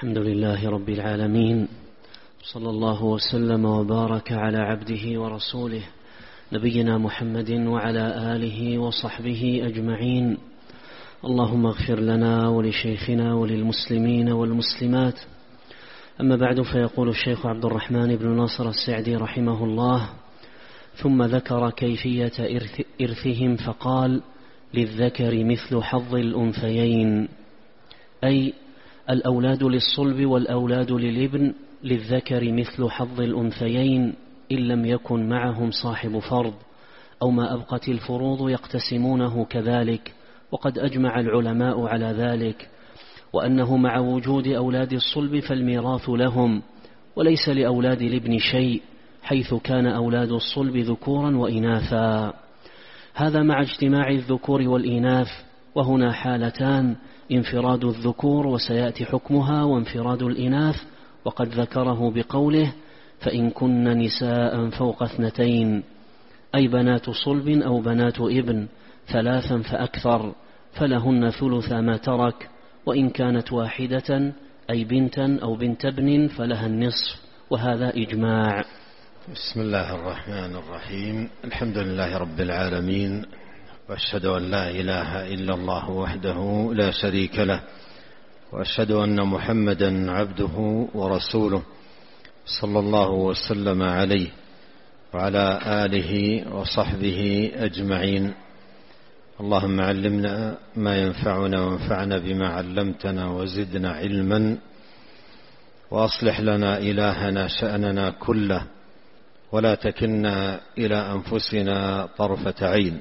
الحمد لله رب العالمين، صلى الله وسلم وبارك على عبده ورسوله نبينا محمد وعلى آله وصحبه أجمعين. اللهم اغفر لنا ولشيخنا وللمسلمين والمسلمات. أما بعد، فيقول الشيخ عبد الرحمن بن ناصر السعدي رحمه الله: ثم ذكر كيفية إرثهم فقال: للذكر مثل حظ الأنثيين، أي الأولاد للصلب والأولاد للابن للذكر مثل حظ الأنثيين إن لم يكن معهم صاحب فرض، أو ما أبقت الفروض يقتسمونه كذلك، وقد أجمع العلماء على ذلك، وأنه مع وجود أولاد الصلب فالميراث لهم، وليس لأولاد الابن شيء، حيث كان أولاد الصلب ذكورا وإناثا. هذا مع اجتماع الذكور والإناث، وهنا حالتان: انفراد الذكور وسيأتي حكمها، وانفراد الإناث، وقد ذكره بقوله: فإن كن نساء فوق 2، أي بنات صلب أو بنات ابن 3 فأكثر، فلهن ثلث ما ترك، وإن كانت واحدة أي بنتا أو بنت ابن فلها النصف، وهذا إجماع. بسم الله الرحمن الرحيم. الحمد لله رب العالمين، وأشهد أن لا إله إلا الله وحده لا شريك له، وأشهد أن محمدا عبده ورسوله، صلى الله وسلم عليه وعلى آله وصحبه أجمعين. اللهم علمنا ما ينفعنا وانفعنا بما علمتنا وزدنا علما، وأصلح لنا إلهنا شأننا كله، ولا تكلنا إلى أنفسنا طرفة عين.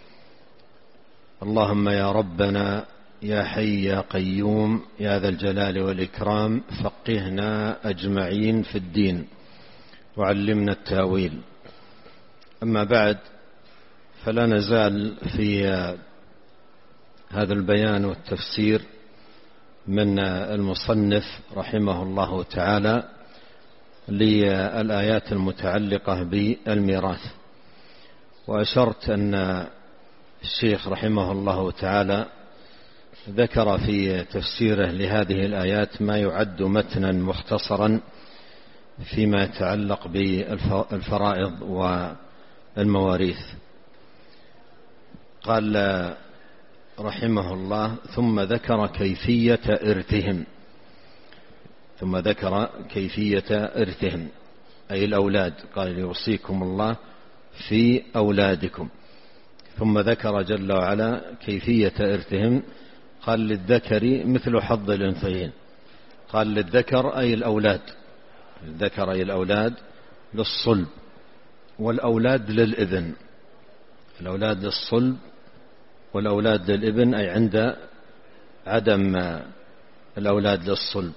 اللهم يا ربنا يا حي يا قيوم يا ذا الجلال والإكرام، فقهنا أجمعين في الدين وعلمنا التاويل. أما بعد، فلا نزال في هذا البيان والتفسير من المصنف رحمه الله تعالى للآيات المتعلقة بالميراث. وأشرت أن الشيخ رحمه الله تعالى ذكر في تفسيره لهذه الآيات ما يعد متنا مختصرا فيما يتعلق بالفرائض والمواريث. قال رحمه الله: ثم ذكر كيفية إرثهم. ثم ذكر كيفية إرثهم أي الأولاد، قال: يوصيكم الله في أولادكم. ثم ذكر جل وعلا كيفية إرثهم، قال: للذكر مثل حظ الأنثيين. قال للذكر أي الأولاد، الذكر أي الأولاد للصلب، والأولاد للابن. الأولاد للصلب والأولاد للابن أي عند عدم الأولاد للصلب.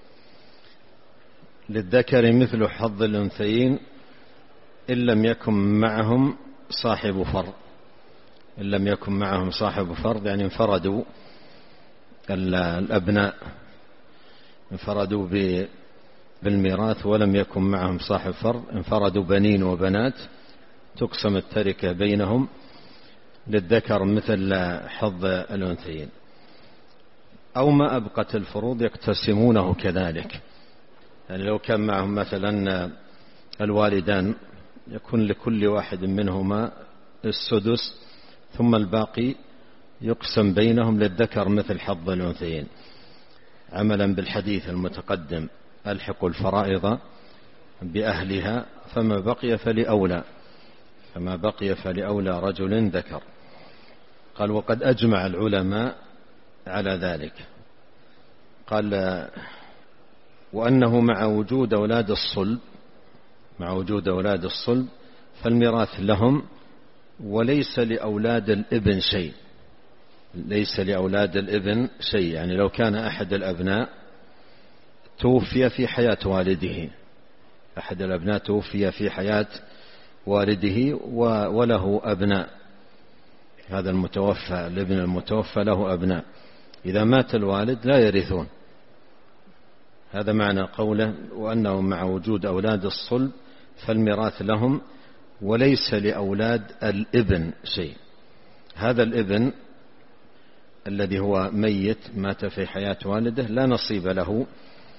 للذكر مثل حظ الأنثيين إن لم يكن معهم صاحب فرض. إن لم يكن معهم صاحب فرض يعني انفردوا الأبناء، انفردوا بالميراث ولم يكن معهم صاحب فرض، انفردوا بنين وبنات، تقسم التركة بينهم. للذكر مثل حظ الأنثيين، أو ما أبقت الفروض يقتسمونه كذلك. يعني لو كان معهم مثلا الوالدان، يكون لكل واحد منهما السدس، ثم الباقي يقسم بينهم. للذكر مثل حظ الأنثيين، عملا بالحديث المتقدم: ألحقوا الفرائض بأهلها فما بقي فلأولى، فما بقي فلأولى رجل ذكر. قال: وقد أجمع العلماء على ذلك. قال: وأنه مع وجود أولاد الصلب، مع وجود أولاد الصلب فالميراث لهم، وليس لأولاد الابن شيء. ليس لأولاد الابن شيء، يعني لو كان أحد الأبناء توفي في حياة والده، أحد الأبناء توفي في حياة والده وله أبناء، هذا المتوفى، الابن المتوفى له أبناء، إذا مات الوالد لا يرثون. هذا معنى قوله: وأنه مع وجود أولاد الصلب فالميراث لهم، وليس لأولاد الابن شيء. هذا الابن الذي هو ميت، مات في حياة والده، لا نصيب له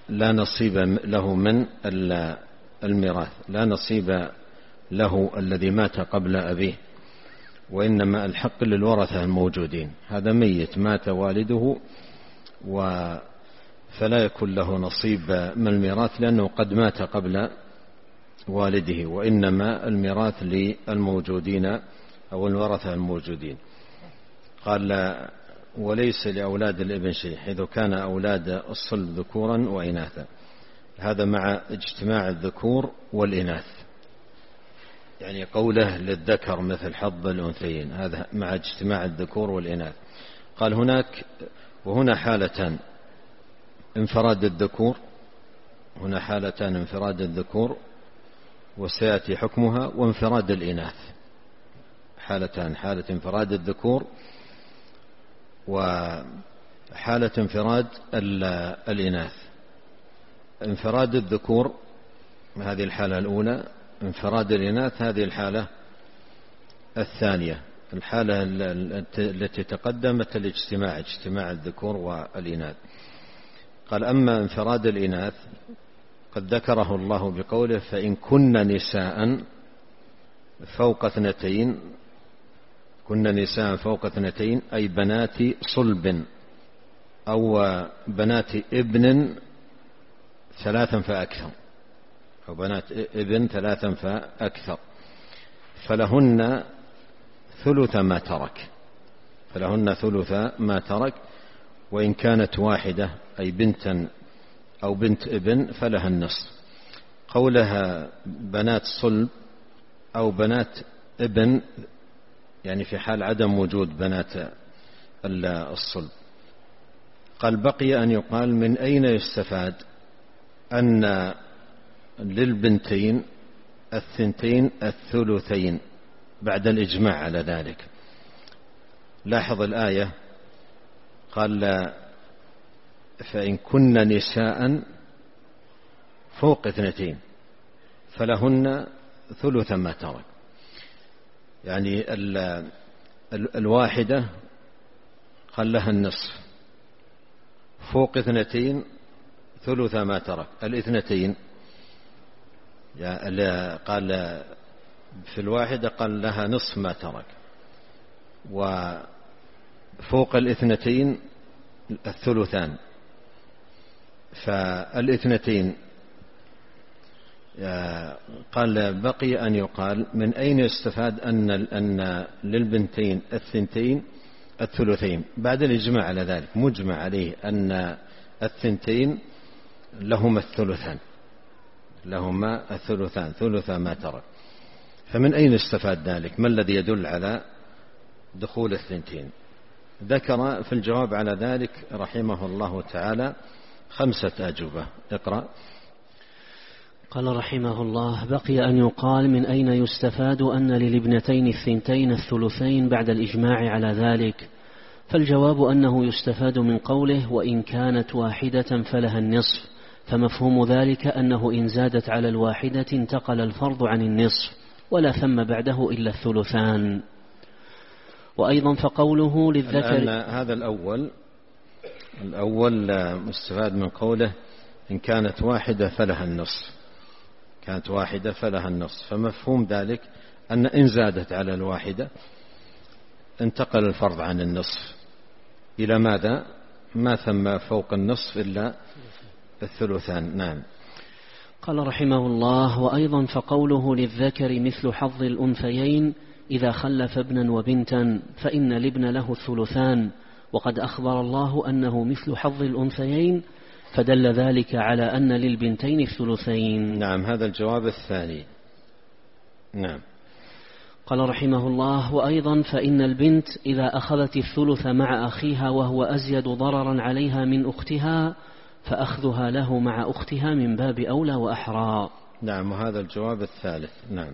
لا نصيب له من الميراث، لا نصيب له الذي مات قبل أبيه، وإنما الحق للورثة الموجودين. هذا ميت مات والده فلا يكون له نصيب من الميراث لأنه قد مات قبل والده، وإنما الميراث للموجودين أو الورثة الموجودين. قال وليس لأولاد الابن شيء، حيث كان أولاد الصلب ذكورا وإناثا. هذا مع اجتماع الذكور والإناث، يعني قوله للذكر مثل حظ الأنثيين، هذا مع اجتماع الذكور والإناث. قال هناك وهنا حالتان، انفراد الذكور، هنا حالتان، انفراد الذكور وسيأتي حكمها، وانفراد الإناث، حالتان، حالة انفراد الذكور وحالة انفراد الإناث. انفراد الذكور هذه الحالة الأولى، انفراد الإناث هذه الحالة الثانية. الحالة التي تقدمت الاجتماع، اجتماع الذكور والإناث. قال أما انفراد الإناث قد ذكره الله بقوله فإن كن نساء فوق اثنتين، كن نساء فوق اثنتين أي بنات صلب أو بنات ابن ثلاثا فأكثر، أو بنات ابن ثلاثا فأكثر، فلهن ثلث ما ترك، فلهن ثلث ما ترك. وإن كانت واحدة أي بنتا أو بنت ابن فلها النصف. قولها بنات صلب أو بنات ابن يعني في حال عدم وجود بنات الصلب. قال بقي أن يقال من أين يستفاد أن للبنتين الثنتين الثلثين بعد الإجماع على ذلك. لاحظ الآية، قال فإن كن نساء فوق اثنتين فلهن ثلث ما ترك، يعني الواحدة قال لها النصف، فوق اثنتين ثلث ما ترك. الاثنتين قال في الواحدة قال لها نصف ما ترك، وفوق الاثنتين الثلثان. فالاثنتين قال بقي أن يقال من أين يستفاد أن للبنتين الثنتين الثلثين بعد الإجماع على ذلك، مجمع عليه أن الثنتين لهما الثلثان، لهما الثلثان ثلث ما ترك. فمن أين استفاد ذلك؟ ما الذي يدل على دخول الثنتين؟ ذكر في الجواب على ذلك رحمه الله تعالى 5 أجوبة. اقرأ. قال رحمه الله بقي أن يقال من أين يستفاد أن للابنتين الثنتين الثلثين بعد الإجماع على ذلك. فالجواب أنه يستفاد من قوله وإن كانت واحدة فلها النصف، فمفهوم ذلك أنه إن زادت على الواحدة انتقل الفرض عن النصف ولا ثم بعده إلا الثلثان. وأيضا فقوله للذكر، هذا الأول مستفاد من قوله إن كانت واحدة فلها النصف، كانت واحدة فلها النصف، فمفهوم ذلك أن إن زادت على الواحدة انتقل الفرض عن النصف إلى ماذا؟ ما ثم فوق النصف إلا الثلثان. نعم. قال رحمه الله وأيضا فقوله للذكر مثل حظ الأنثيين إذا خلف ابنا وبنتا فإن الابن له الثلثان، وقد أخبر الله أنه مثل حظ الأنثيين، فدل ذلك على أن للبنتين الثلثين. نعم، هذا الجواب الثاني. نعم. قال رحمه الله وأيضا فإن البنت إذا أخذت الثلث مع أخيها وهو أزيد ضررا عليها من أختها فأخذها له مع أختها من باب أولى وأحرى. نعم، وهذا الجواب الثالث. نعم.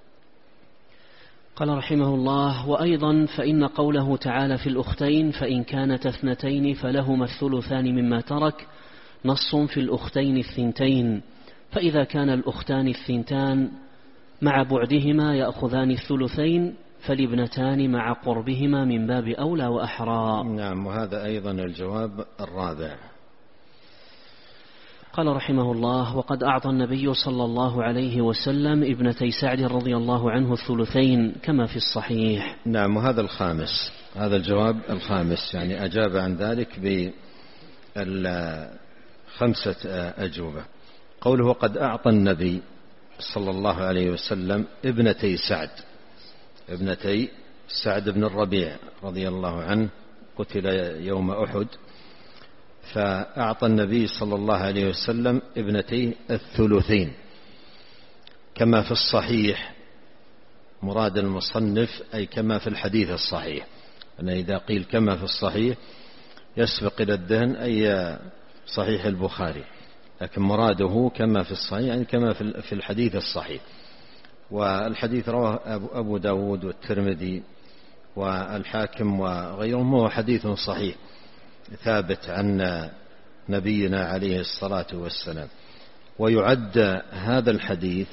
قال رحمه الله وأيضا فإن قوله تعالى في الأختين فإن كانت اثنتين فلهما الثلثان مما ترك نص في الأختين الثنتين، فإذا كان الأختان الثنتان مع بعدهما يأخذان الثلثين فالابنتان مع قربهما من باب أولى وأحرى. نعم، وهذا أيضا الجواب الرابع. قال رحمه الله: وقد أعطى النبي صلى الله عليه وسلم ابنتي سعد رضي الله عنه الثلثين كما في الصحيح. نعم. وهذا الخامس، هذا الجواب الخامس، يعني أجاب عن ذلك بخمسة أجوبة. قوله: وقد أعطى النبي صلى الله عليه وسلم ابنتي سعد بن الربيع رضي الله عنه، قتل يوم أحد، فأعطى النبي صلى الله عليه وسلم ابنتي الثلثين كما في الصحيح. مراد المصنف أي كما في الحديث الصحيح، أن إذا قيل كما في الصحيح يسبق إلى الذهن أي صحيح البخاري، لكن مراده كما في الصحيح يعني كما في الحديث الصحيح. والحديث رواه أبو داود والترمذي والحاكم وغيرهم، هو حديث صحيح ثابت عن نبينا عليه الصلاة والسلام. ويعد هذا الحديث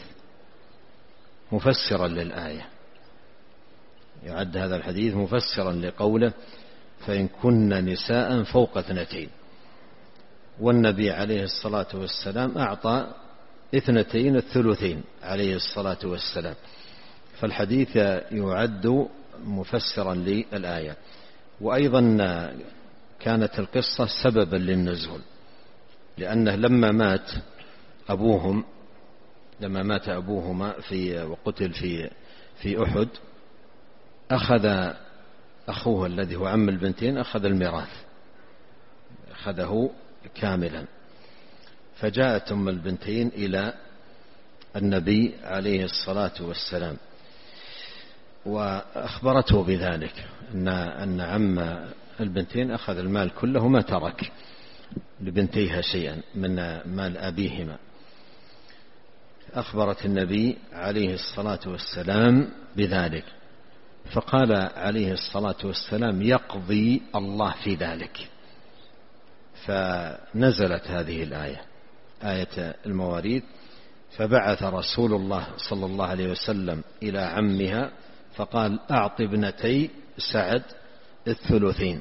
مفسرا للآية، يعد هذا الحديث مفسرا لقوله: فإن كن نساء فوق 2. والنبي عليه الصلاة والسلام أعطى 2 الثلثين عليه الصلاة والسلام، فالحديث يعد مفسرا للآية. وأيضا كانت القصة سببا للنزول، لأنه لما مات أبوهما وقتل في أحد، أخذ أخوه الذي هو عم البنتين أخذ الميراث، أخذه كاملا. فجاءت أم البنتين إلى النبي عليه الصلاة والسلام وأخبرته بذلك، أن عم البنتين أخذ المال كله، ما ترك لبنتيها شيئا من مال أبيهما. أخبرت النبي عليه الصلاة والسلام بذلك، فقال عليه الصلاة والسلام: يقضي الله في ذلك. فنزلت هذه الآية، آية المواريث: فبعث رسول الله صلى الله عليه وسلم إلى عمها فقال: أعط ابنتي سعد الثلثين،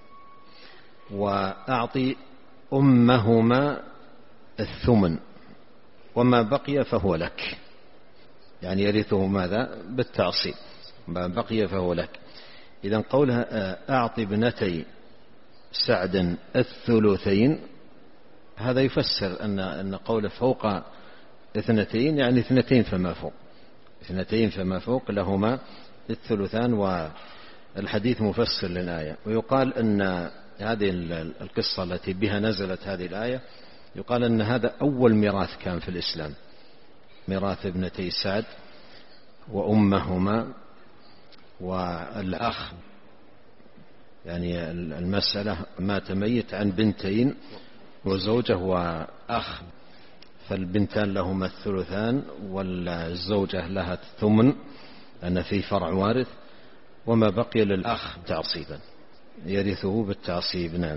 وأعطي أمهما الثمن، وما بقي فهو لك. يعني يرثه ماذا؟ بالتعصيب، ما بقي فهو لك. إذن قولها أعطي ابنتي سعد الثلثين، هذا يفسر أن قوله فوق 2 يعني 2 فما فوق، 2 فما فوق لهما الثلثان. والحديث مفسر للآية. ويقال أن هذه القصة التي بها نزلت هذه الآية، يقال أن هذا أول ميراث كان في الإسلام، ميراث ابنتي سعد وأمهما والأخ. يعني المسألة مات ميت عن بنتين وزوجة وأخ، فالبنتان لهما الثلثان والزوجة لها الثمن، أن في فرع وارث، وما بقي للأخ تعصيبا، يرثه بالتعصيب. نعم.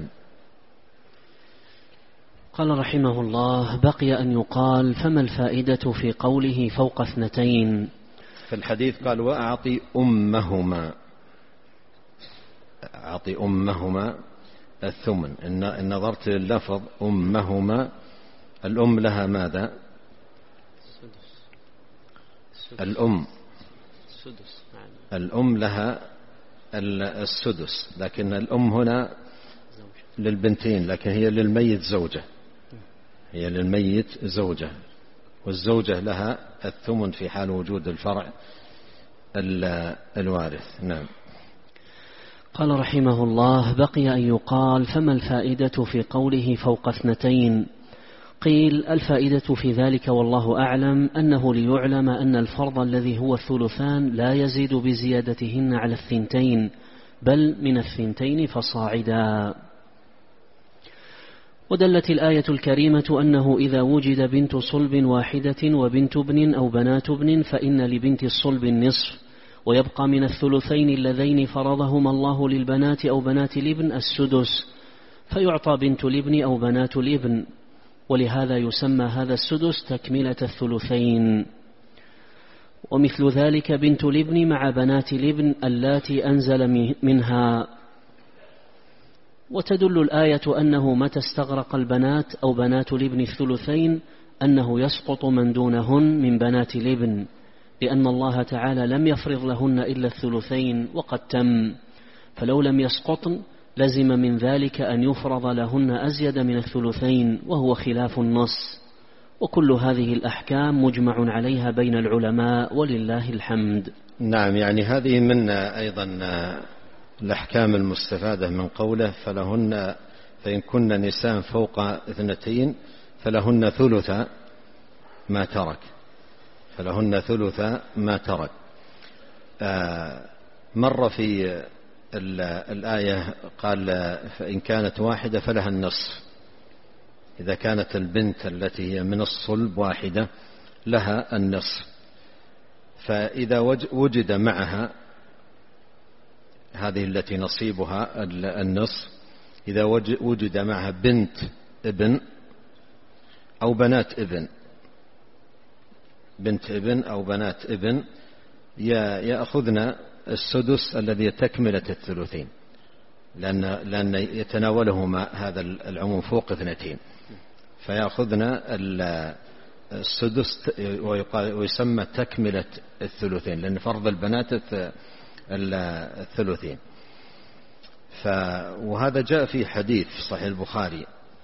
قال رحمه الله: بقي أن يقال: فما الفائدة في قوله فوق 2؟ في الحديث قال: وأعطي أمهما، أعطي أمهما الثمن. إن نظرت لللفظ أمهما، الأم لها ماذا؟ الأم لها السدس، لكن الأم هنا للبنتين، لكن هي للميت زوجة، هي للميت زوجة، والزوجة لها الثمن في حال وجود الفرع الوارث. نعم. قال رحمه الله: بقي أن يقال: فما الفائدة في قوله فوق 2؟ قيل: الفائدة في ذلك والله أعلم أنه ليعلم أن الفرض الذي هو الثلثان لا يزيد بزيادتهن على 2، بل من 2 فصاعدا. ودلت الآية الكريمة أنه إذا وجد بنت صلب واحدة وبنت ابن أو بنات ابن فإن لبنت الصلب النصف، ويبقى من الثلثين اللذين فرضهما الله للبنات أو بنات الابن السدس، فيعطى بنت الابن أو بنات الابن، ولهذا يسمى هذا السدس تكملة الثلثين. ومثل ذلك بنت الابن مع بنات الابن اللاتي أنزل منها. وتدل الآية أنه متى استغرق البنات أو بنات الابن الثلثين أنه يسقط من دونهن من بنات الابن، لأن الله تعالى لم يفرض لهن إلا الثلثين وقد تم، فلو لم يسقطن لزم من ذلك أن يفرض لهن أزيد من الثلثين، وهو خلاف النص. وكل هذه الأحكام مجمع عليها بين العلماء ولله الحمد. نعم، يعني هذه من أيضا الأحكام المستفادة من قوله فلهن فإن كن نساء فوق 2 فلهن ثلث ما ترك، فلهن ثلث ما ترك. مر في الآية قال فإن كانت واحدة فلها النصف، إذا كانت البنت التي هي من الصلب واحدة لها النصف. فإذا وجد معها هذه التي نصيبها النصف، إذا وجد معها بنت ابن أو بنات ابن، بنت ابن أو بنات ابن، يأخذن السدس الذي تكملة الثلثين، لأن يتناولهما هذا العموم فوق 2، فيأخذن السدس ويسمى تكملة الثلثين، لأن فرض البنات الثلثين. وهذا جاء في حديث في صحيح البخاري،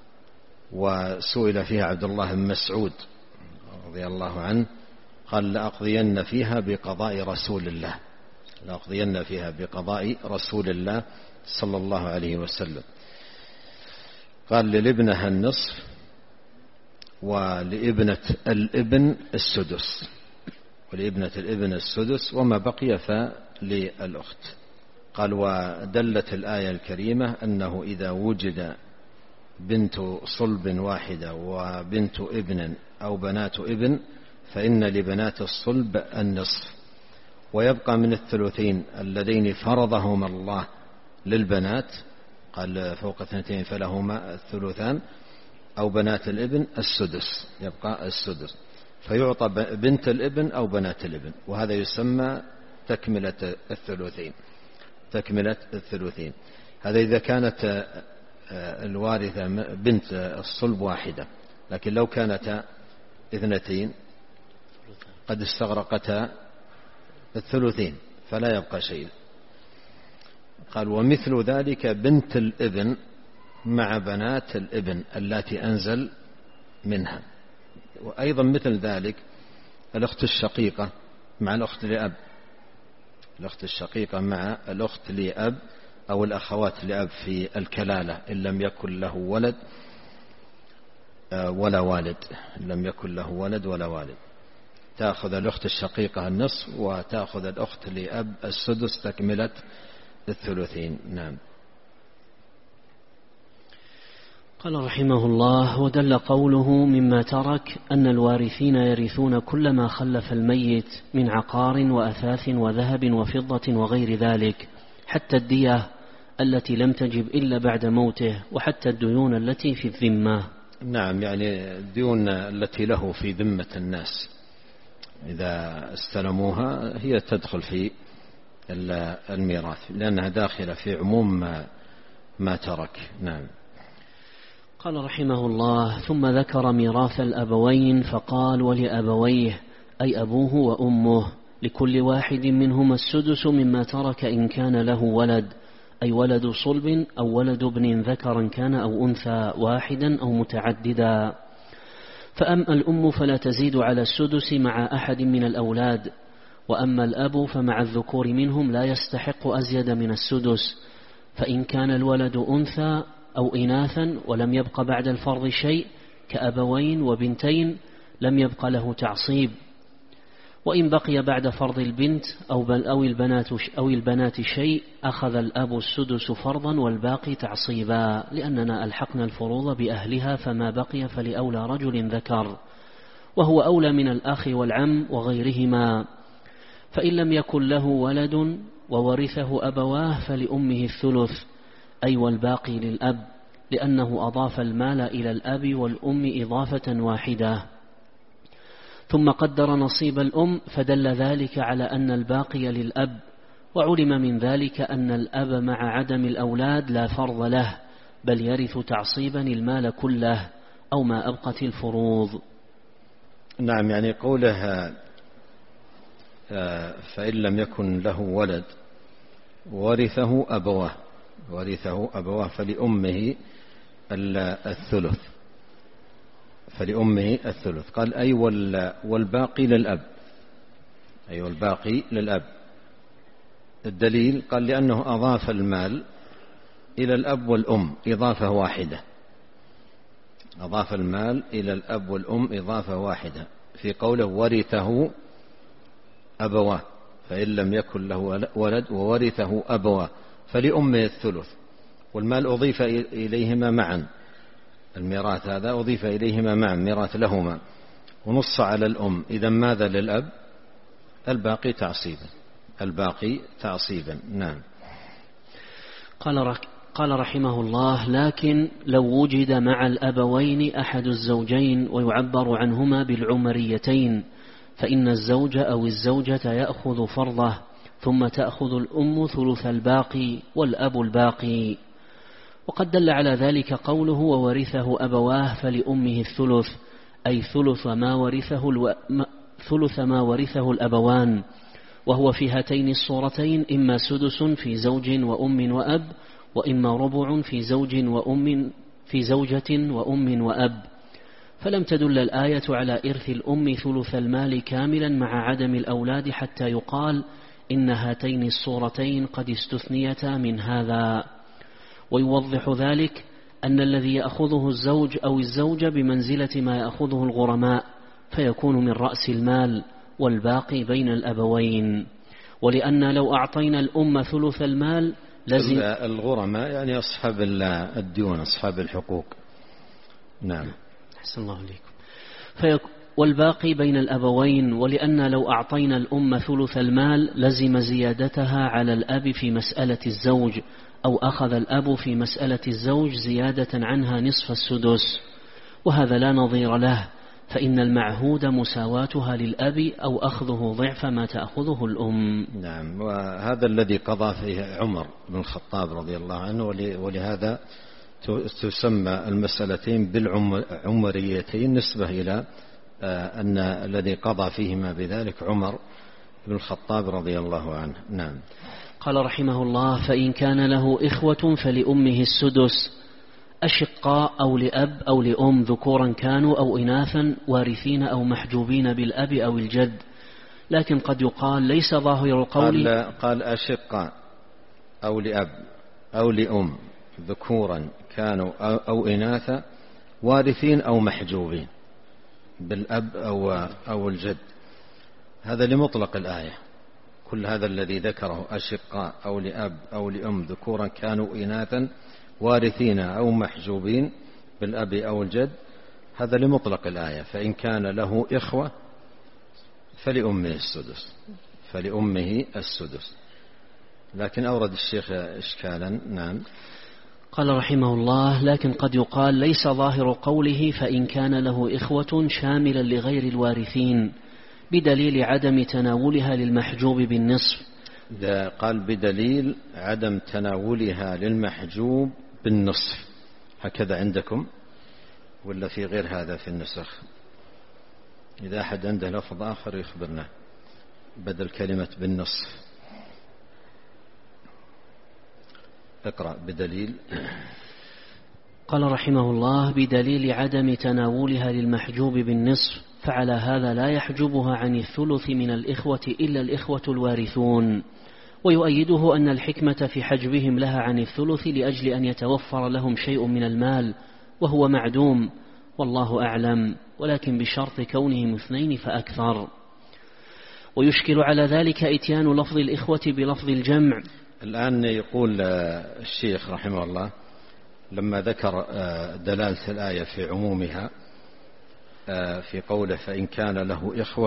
وسئل فيها عبد الله بن مسعود رضي الله عنه قال لأقضين فيها بقضاء رسول الله، لأقضين فيها بقضاء رسول الله صلى الله عليه وسلم. قال للابنها النصف ولابنة الابن السدس، ولابنة الابن السدس، وما بقي فللأخت. قال ودلت الآية الكريمة أنه إذا وجد بنت صلب واحدة وبنت ابن أو بنات ابن فإن لبنات الصلب النصف، ويبقى من الثلثين اللذين فرضهما الله للبنات، قال فوق 2 فلهما الثلثان، أو بنات الابن السدس، يبقى السدس، فيعطى بنت الابن أو بنات الابن، وهذا يسمى تكملة الثلثين، تكملة الثلثين. هذا إذا كانت الوارثة بنت الصلب واحدة، لكن لو كانت 2 قد استغرقتا الثلثين فلا يبقى شيء. قال ومثل ذلك بنت الابن مع بنات الابن التي أنزل منها، وأيضا مثل ذلك الأخت الشقيقة مع الأخت لأب، الأخت الشقيقة مع الأخت لأب أو الأخوات لأب في الكلالة إن لم يكن له ولد ولا والد، إن لم يكن له ولد ولا والد، تأخذ الأخت الشقيقة النصف وتأخذ الأخت لأب السدس تكملة الثلثين. نعم. قال رحمه الله ودل قوله مما ترك أن الوارثين يرثون كل ما خلف الميت من عقار وأثاث وذهب وفضة وغير ذلك، حتى الدية التي لم تجب إلا بعد موته، وحتى الديون التي في الذمة. نعم، يعني الديون التي له في ذمة الناس إذا استلموها هي تدخل في الميراث، لأنها داخلة في عموم ما ترك. نعم. قال رحمه الله ثم ذكر ميراث الأبوين فقال ولأبويه أي أبوه وأمه لكل واحد منهما السدس مما ترك إن كان له ولد، أي ولد صلب أو ولد ابن ذكرا كان أو أنثى واحدا أو متعددا. فأما الأم فلا تزيد على السدس مع أحد من الأولاد، وأما الأب فمع الذكور منهم لا يستحق أزيد من السدس، فإن كان الولد أنثى أو إناثا ولم يبق بعد الفرض شيء كأبوين وبنتين لم يبق له تعصيب، وإن بقي بعد فرض البنت أو البنات شيء أخذ الأب السدس فرضا والباقي تعصيبا، لأننا ألحقنا الفروض بأهلها، فما بقي فلأولى رجل ذكر، وهو أولى من الأخ والعم وغيرهما. فإن لم يكن له ولد وورثه أبواه فلأمه الثلث، أي والباقي للأب، لأنه أضاف المال إلى الأب والأم إضافة واحدة. ثم قدر نصيب الأم فدل ذلك على أن الباقي للأب، وعلم من ذلك أن الأب مع عدم الأولاد لا فرض له، بل يرث تعصيبا المال كله أو ما أبقت الفروض. نعم، يعني قوله فإن لم يكن له ولد ورثه أبواه فلأمه الثلث. قال أي والباقي للأب. الدليل قال لأنه أضاف المال إلى الأب والأم إضافة واحدة في قوله ورثه أبواه، فإن لم يكن له ولد وورثه أبواه فلأمه الثلث، والمال أضيف إليهما معا، الميراث هذا أضيف إليهما معا، ميراث لهما، ونص على الأم. إذا ماذا للأب؟ الباقي تعصيبا. نعم. قال رحمه الله: لكن لو وجد مع الأبوين أحد الزوجين ويعبر عنهما بالعمريتين، فإن الزوج أو الزوجة يأخذ فرضه، ثم تأخذ الأم ثلث الباقي والأب الباقي. وقد دل على ذلك قوله: وورثه أبواه فلأمه الثلث، أي ثلث ما ورثه الأبوان، وهو في هاتين الصورتين إما سدس في زوج وأم وأب، وإما ربع في زوجة وأم وأب. فلم تدل الآية على إرث الأم ثلث المال كاملا مع عدم الأولاد حتى يقال إن هاتين الصورتين قد استثنيتا من هذا. ويوضح ذلك أن الذي يأخذه الزوج أو الزوجة بمنزلة ما يأخذه الغرماء، فيكون من رأس المال، والباقي بين الأبوين. ولأن لو أعطينا الأم ثلث المال لازم الغرماء يعني أصحاب الديون، أصحاب الحقوق. نعم. أحسن الله عليكم. والباقي بين الأبوين. ولأن لو أعطينا الأم ثلث المال لزم زيادتها على الأب في مسألة الزوج، أو أخذ الأب في مسألة الزوج زيادة عنها نصف السدس، وهذا لا نظير له، فإن المعهود مساواتها للأب أو أخذه ضعف ما تأخذه الأم. نعم. وهذا الذي قضى فيه عمر بن الخطاب رضي الله عنه، ولهذا تسمى المسألتين بالعمريتين نسبة إلى أن الذي قضى فيهما بذلك عمر بن الخطاب رضي الله عنه. نعم. قال رحمه الله: فإن كان له إخوة فلأمه السدس، أشقاء أو لأب أو لأم، ذكورا كانوا أو إناثا، وارثين أو محجوبين بالأب أو الجد. لكن قد يقال ليس ظاهر القول. قال أشقاء أو لأب أو لأم، ذكورا كانوا أو إناثا، وارثين أو محجوبين بالأب أو الجد. هذا لمطلق الآية. كل هذا الذي ذكره أشقاء أو لأب أو لأم، ذكورا كانوا إناثا، وارثين أو محجوبين بالأب أو الجد، هذا لمطلق الآية. فإن كان له إخوة فلأمه السدس. لكن أورد الشيخ إشكالا. نعم. قال رحمه الله: لكن قد يقال ليس ظاهر قوله فإن كان له إخوة شاملا لغير الوارثين، بدليل عدم تناولها للمحجوب بالنصف. قال بدليل عدم تناولها للمحجوب بالنصف. هكذا عندكم ولا في غير هذا في النسخ؟ إذا أحد عنده لفظ آخر يخبرنا بدل كلمة بالنصف. اقرأ. بدليل. قال رحمه الله: بدليل عدم تناولها للمحجوب بالنصف، فعلى هذا لا يحجبها عن الثلث من الإخوة إلا الإخوة الوارثون. ويؤيده أن الحكمة في حجبهم لها عن الثلث لأجل أن يتوفر لهم شيء من المال، وهو معدوم، والله أعلم، ولكن بشرط كونهم اثنين فأكثر. ويشكل على ذلك إتيان لفظ الإخوة بلفظ الجمع. الآن يقول الشيخ رحمه الله لما ذكر دلالة الآية في عمومها في قوله فإن كان له إخوة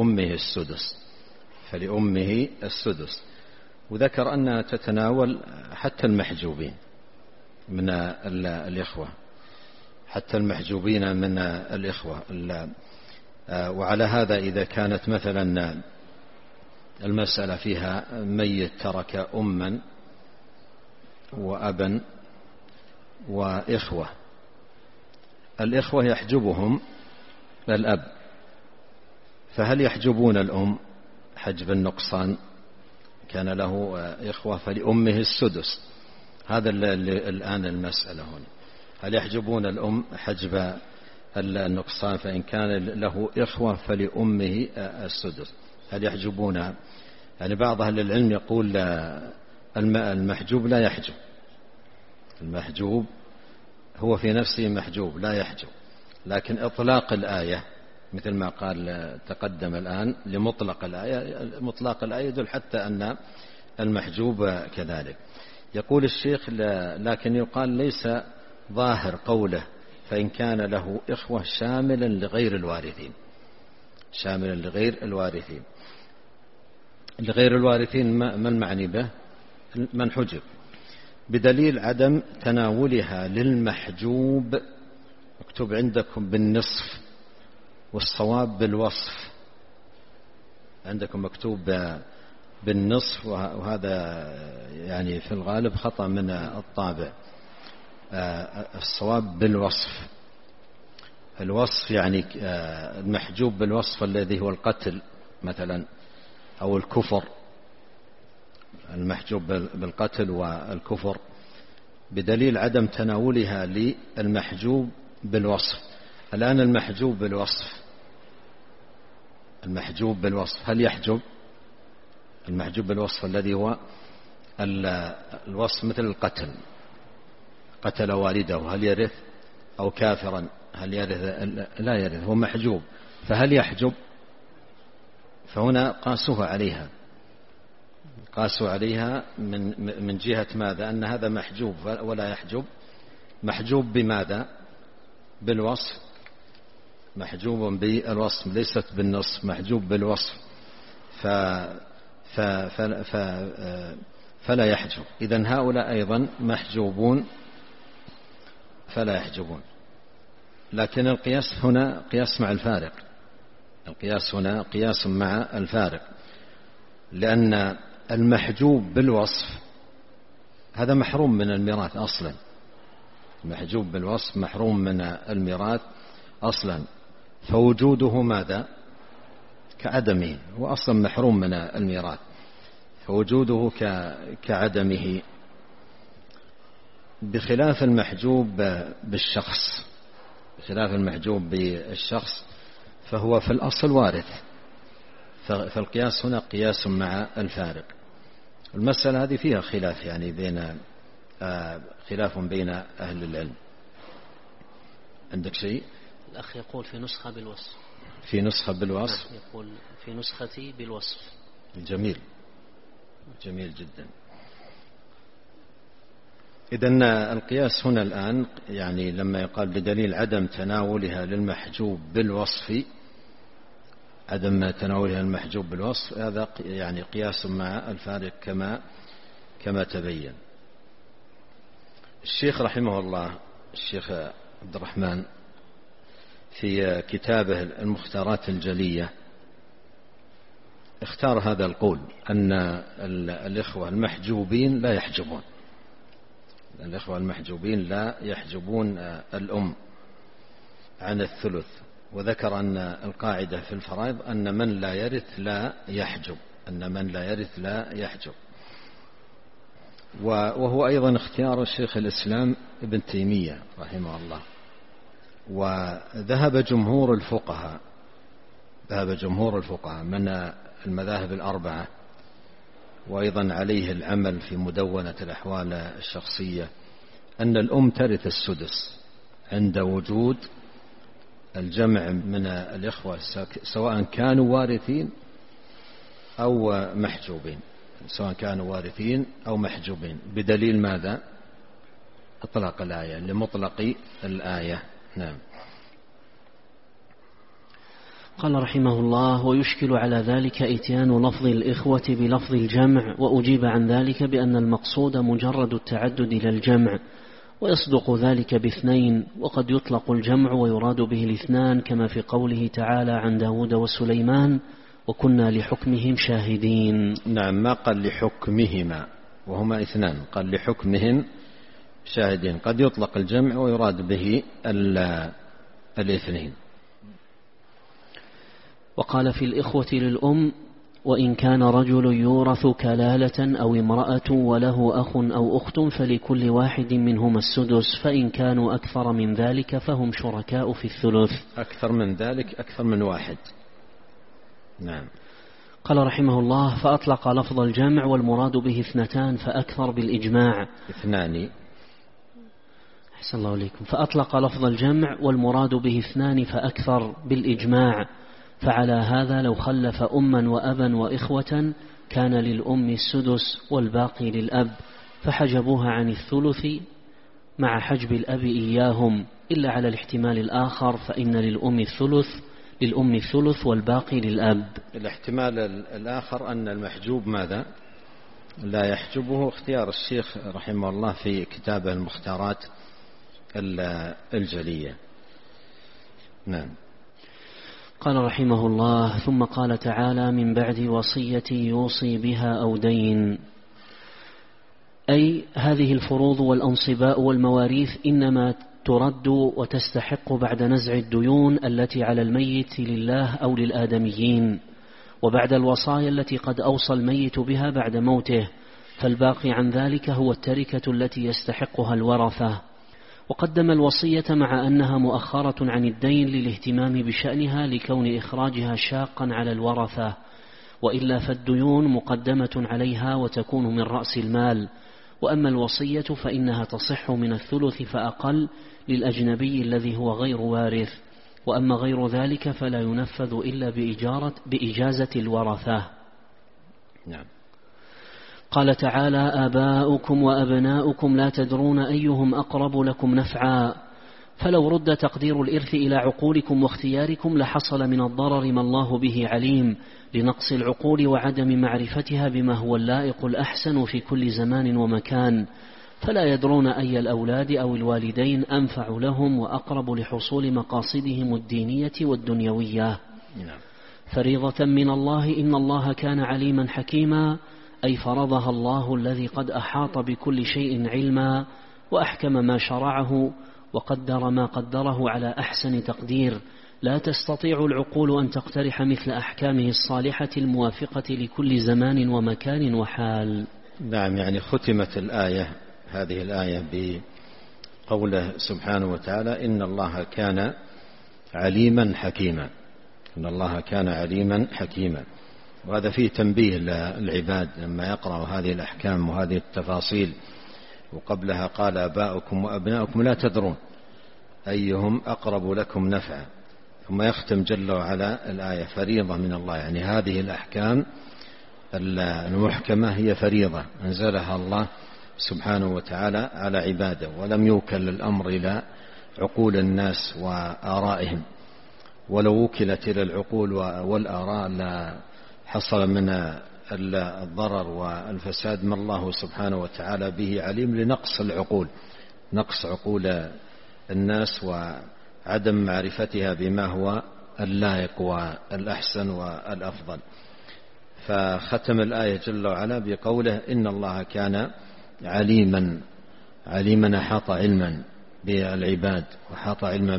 فلأمه السدس، وذكر أنها تتناول حتى المحجوبين من الإخوة، حتى المحجوبين من الإخوة. وعلى هذا إذا كانت مثلا المسألة فيها ميت ترك أما وأبا وإخوة. الإخوة يحجبهم الأب، فهل يحجبون الأم حجب النقصان؟ كان له إخوة فلأمه السدس. هذا الآن المسألة هنا، هل يحجبون الأم حجب النقصان فإن كان له إخوة فلأمه السدس؟ هل يحجبونها؟ يعني بعض أهل العلم يقول المحجوب لا يحجب، المحجوب هو في نفسه محجوب لا يحجب، لكن إطلاق الآية مثل ما قال تقدم الآن لمطلق الآية، مطلق الآية يدل حتى أن المحجوب كذلك. يقول الشيخ لكن يقال ليس ظاهر قوله فإن كان له إخوة شاملا لغير الوارثين، شاملا لغير الوارثين. لغير الوارثين ما المعني به؟ من حجب، بدليل عدم تناولها للمحجوب. اكتب عندكم بالنصف والصواب بالوصف، عندكم مكتوب بالنصف وهذا يعني في الغالب خطأ من الطابع. الصواب بالوصف. الوصف يعني المحجوب بالوصف الذي هو القتل مثلا أو الكفر، المحجوب بالقتل والكفر، بدليل عدم تناولها للمحجوب بالوصف. الآن المحجوب بالوصف، المحجوب بالوصف هل يحجب؟ المحجوب بالوصف الذي هو الوصف مثل القتل، قتل والده هل يرث؟ أو كافرا هل يرث؟ لا يرث، هو محجوب، فهل يحجب؟ فهنا قاسوها عليها، قاسوا عليها من جهة ماذا؟ أن هذا محجوب ولا يحجب. محجوب بماذا؟ بالوصف، محجوب بالوصف ليست بالنص، محجوب بالوصف فلا يحجب. إذن هؤلاء أيضا محجوبون فلا يحجبون. لكن القياس هنا قياس مع الفارق، القياس هنا قياس مع الفارق، لأن المحجوب بالوصف هذا محروم من الميراث أصلا، المحجوب بالوصف محروم من الميراث أصلا، فوجوده ماذا؟ كعدمه، هو أصلا محروم من الميراث، فوجوده كعدمه، بخلاف المحجوب بالشخص، بخلاف المحجوب بالشخص فهو في الأصل وارث. فالقياس هنا قياس مع الفارق. المسألة هذه فيها خلاف، يعني بين خلاف بين أهل العلم. عندك شيء؟ الأخ يقول في نسخة بالوصف، في نسخة بالوصف، يقول في نسختي بالوصف. جميل، جميل جدا. إذن القياس هنا الآن يعني لما يقال بدليل عدم تناولها للمحجوب بالوصف، عدم تناولها المحجوب بالوصف، هذا يعني قياس مع الفارق كما تبين. الشيخ رحمه الله، الشيخ عبد الرحمن في كتابه المختارات الجلية اختار هذا القول أن الإخوة المحجوبين لا يحجبون، الإخوة المحجوبين لا يحجبون الأم عن الثلث، وذكر أن القاعدة في الفرائض أن من لا يرث لا يحجب، أن من لا يرث لا يحجب. وهو أيضا اختيار الشيخ الإسلام ابن تيمية رحمه الله. وذهب جمهور الفقهاء، ذهب جمهور الفقهاء من المذاهب الأربعة، وأيضا عليه العمل في مدونة الأحوال الشخصية، أن الأم ترث السدس عند وجود الجمع من الإخوة سواء كانوا وارثين أو محجوبين، سواء كانوا وارثين أو محجوبين، بدليل ماذا؟ إطلاق الآية، لمطلق الآية. نعم. قال رحمه الله: ويشكل على ذلك إتيان لفظ الإخوة بلفظ الجمع، وأجيب عن ذلك بأن المقصود مجرد التعدد إلى الجمع، ويصدق ذلك باثنين، وقد يطلق الجمع ويراد به الاثنان، كما في قوله تعالى عن داود وسليمان: وكنا لحكمهم شاهدين. نعم، ما قال لحكمهما وهما اثنان، قال لحكمهم شاهدين. قد يطلق الجمع ويراد به الاثنين. وقال في الإخوة للأم: وإن كان رجل يورث كلالة أو امرأة وله أخ أو أخت فلكل واحد منهما السدس، فإن كانوا أكثر من ذلك فهم شركاء في الثلث. أكثر من ذلك أكثر من واحد. نعم. قال رحمه الله: فأطلق لفظ الجمع والمراد به اثنتان فأكثر بالإجماع. اثنان. أحسن الله عليكم. فأطلق لفظ الجمع والمراد به اثنان فأكثر بالإجماع، فعلى هذا لو خلف أما وأبا وإخوة كان للأم السدس والباقي للأب، فحجبوها عن الثلث مع حجب الأب إياهم، إلا على الاحتمال الآخر فإن للأم الثلث والباقي للأب. الاحتمال الآخر أن المحجوب ماذا؟ لا يحجبه. اختيار الشيخ رحمه الله في كتابه المختارات الجلية. نعم. قال رحمه الله: ثم قال تعالى: من بعد وصية يوصي بها أو دين. أي هذه الفروض والأنصباء والمواريث إنما ترد وتستحق بعد نزع الديون التي على الميت لله أو للآدميين، وبعد الوصايا التي قد أوصى الميت بها بعد موته، فالباقي عن ذلك هو التركة التي يستحقها الورثة. وقدم الوصية مع أنها مؤخرة عن الدين للاهتمام بشأنها لكون إخراجها شاقا على الورثة، وإلا فالديون مقدمة عليها وتكون من رأس المال. وأما الوصية فإنها تصح من الثلث فأقل للأجنبي الذي هو غير وارث، وأما غير ذلك فلا ينفذ إلا بإجازة الورثة. نعم. قال تعالى: آباؤكم وأبناؤكم لا تدرون أيهم أقرب لكم نفعا. فلو رد تقدير الإرث إلى عقولكم واختياركم لحصل من الضرر ما الله به عليم، لنقص العقول وعدم معرفتها بما هو اللائق الأحسن في كل زمان ومكان، فلا يدرون أي الأولاد أو الوالدين أنفع لهم وأقرب لحصول مقاصدهم الدينية والدنيوية. فريضة من الله، إن الله كان عليما حكيما، أي فرضها الله الذي قد أحاط بكل شيء علما، وأحكم ما شرعه وقدر ما قدره على أحسن تقدير، لا تستطيع العقول أن تقترح مثل أحكامه الصالحة الموافقة لكل زمان ومكان وحال. نعم. يعني ختمت هذه الآية بقوله سبحانه وتعالى: إن الله كان عليما حكيما. إن الله كان عليما حكيما. وهذا فيه تنبيه للعباد لما يقرأوا هذه الأحكام وهذه التفاصيل. وقبلها قال: آباؤكم وأبناؤكم لا تدرون أيهم أقرب لكم نفعا. ثم يختم جل وعلا الآية: فريضة من الله. يعني هذه الأحكام المحكمة هي فريضة أنزلها الله سبحانه وتعالى على عباده، ولم يوكل الأمر إلى عقول الناس وآرائهم. ولو وكلت إلى العقول والآراء لا حصل من الضرر والفساد ما الله سبحانه وتعالى به عليم، لنقص العقول، نقص عقول الناس وعدم معرفتها بما هو اللائق والأحسن والأفضل. فختم الآية جل وعلا بقوله: إن الله كان عليما أحاط علما بالعباد، وأحاط علما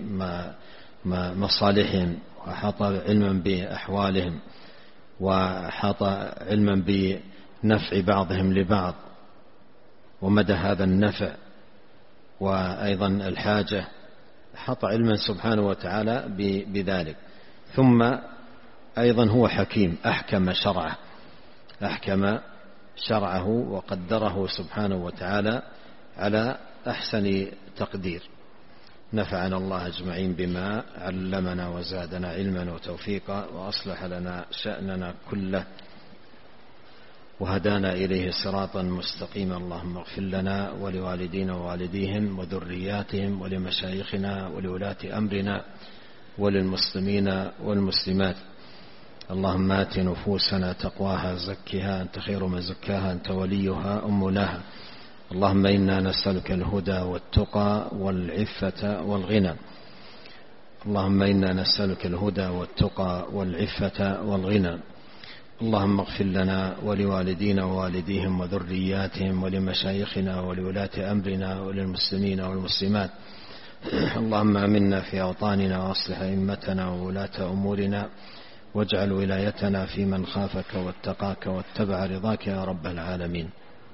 بمصالحهم، وأحاط علما بأحوالهم، وأحاط علما بنفع بعضهم لبعض ومدى هذا النفع وأيضا الحاجة. أحاط علما سبحانه وتعالى بذلك. ثم أيضا هو حكيم، أحكم شرعه وقدره سبحانه وتعالى على أحسن تقدير. نفعنا الله أجمعين بما علمنا وزادنا علما وتوفيقا، وأصلح لنا شأننا كله، وهدانا إليه صراطا مستقيما. اللهم اغفر لنا ولوالدينا ووالديهم وذرياتهم ولمشايخنا ولولاة أمرنا وللمسلمين والمسلمات. اللهم آت نفوسنا تقواها زكها أنت خير من زكاها أنت وليها أم لها. اللهم إنا نسألك الهدى والتقى والعفة والغنى. اللهم إنا نسألك الهدى والتقى والعفة والغنى. اللهم اغفر لنا ولوالدينا ووالديهم وذرياتهم ولمشايخنا ولولاة أمرنا وللمسلمين والمسلمات. اللهم آمنا في أوطاننا وأصلح أئمتنا وولاة أمورنا واجعل ولايتنا في من خافك واتقاك واتبع رضاك يا رب العالمين.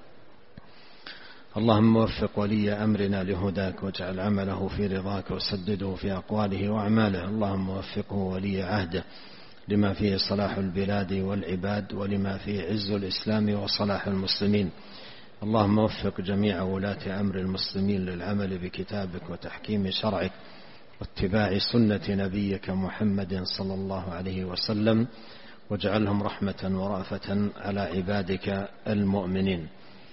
اللهم وفق ولي أمرنا لهداك واجعل عمله في رضاك وسدده في أقواله وأعماله. اللهم وفقه ولي عهده لما فيه صلاح البلاد والعباد ولما فيه عز الإسلام وصلاح المسلمين. اللهم وفق جميع ولاة أمر المسلمين للعمل بكتابك وتحكيم شرعك واتباع سنة نبيك محمد صلى الله عليه وسلم واجعلهم رحمة ورأفة على عبادك المؤمنين.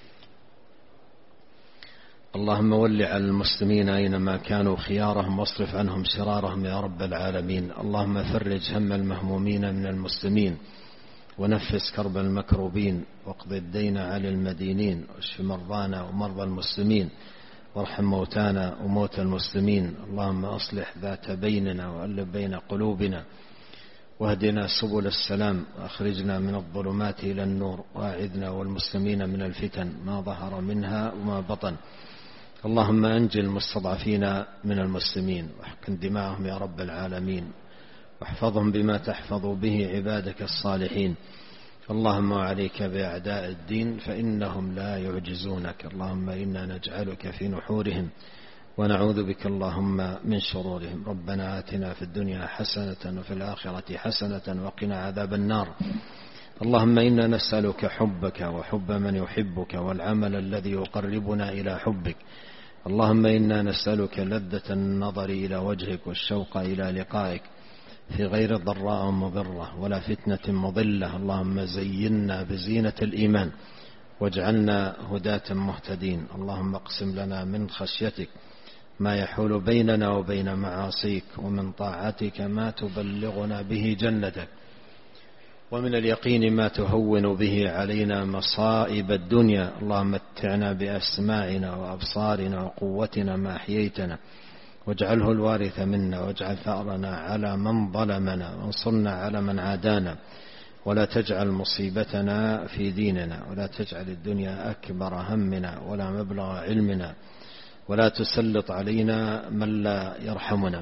اللهم ول على المسلمين أينما كانوا خيارهم واصرف عنهم شرارهم يا رب العالمين. اللهم فرج هم المهمومين من المسلمين ونفس كرب المكروبين واقض الدين على المدينين واشف مرضانا ومرضى المسلمين وارحم موتانا وموتى المسلمين. اللهم أصلح ذات بيننا وألف بين قلوبنا واهدنا سبل السلام وأخرجنا من الظلمات إلى النور وأعذنا والمسلمين من الفتن ما ظهر منها وما بطن. اللهم أنجِ المستضعفين من المسلمين واحقن دماءهم يا رب العالمين واحفظهم بما تحفظ به عبادك الصالحين. اللهم عليك بأعداء الدين فإنهم لا يعجزونك. اللهم إنا نجعلك في نحورهم ونعوذ بك اللهم من شرورهم. ربنا آتنا في الدنيا حسنة وفي الآخرة حسنة وقنا عذاب النار. اللهم إنا نسألك حبك وحب من يحبك والعمل الذي يقربنا إلى حبك. اللهم إنا نسألك لذة النظر إلى وجهك والشوق إلى لقائك في غير ضراء مضرة ولا فتنة مضلة. اللهم زينا بزينة الإيمان واجعلنا هداة مهتدين. اللهم اقسم لنا من خشيتك ما يحول بيننا وبين معاصيك ومن طاعتك ما تبلغنا به جنتك ومن اليقين ما تهون به علينا مصائب الدنيا. اللهم متعنا بأسماعنا وأبصارنا وقوتنا ما أحييتنا واجعله الوارث منا واجعل ثأرنا على من ظلمنا وانصرنا على من عادانا ولا تجعل مصيبتنا في ديننا ولا تجعل الدنيا أكبر همنا ولا مبلغ علمنا ولا تسلط علينا من لا يرحمنا.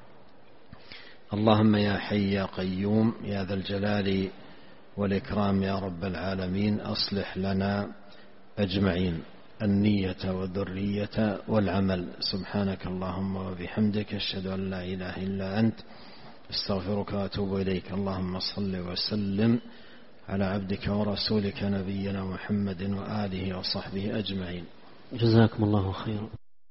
اللهم يا حي يا قيوم يا ذا الجلال والإكرام يا رب العالمين أصلح لنا أجمعين النية والذرية والعمل. سبحانك اللهم وبحمدك أشهد أن لا إله إلا أنت استغفرك وأتوب إليك. اللهم صل وسلم على عبدك ورسولك نبينا محمد وآله وصحبه أجمعين. جزاكم الله خيرا.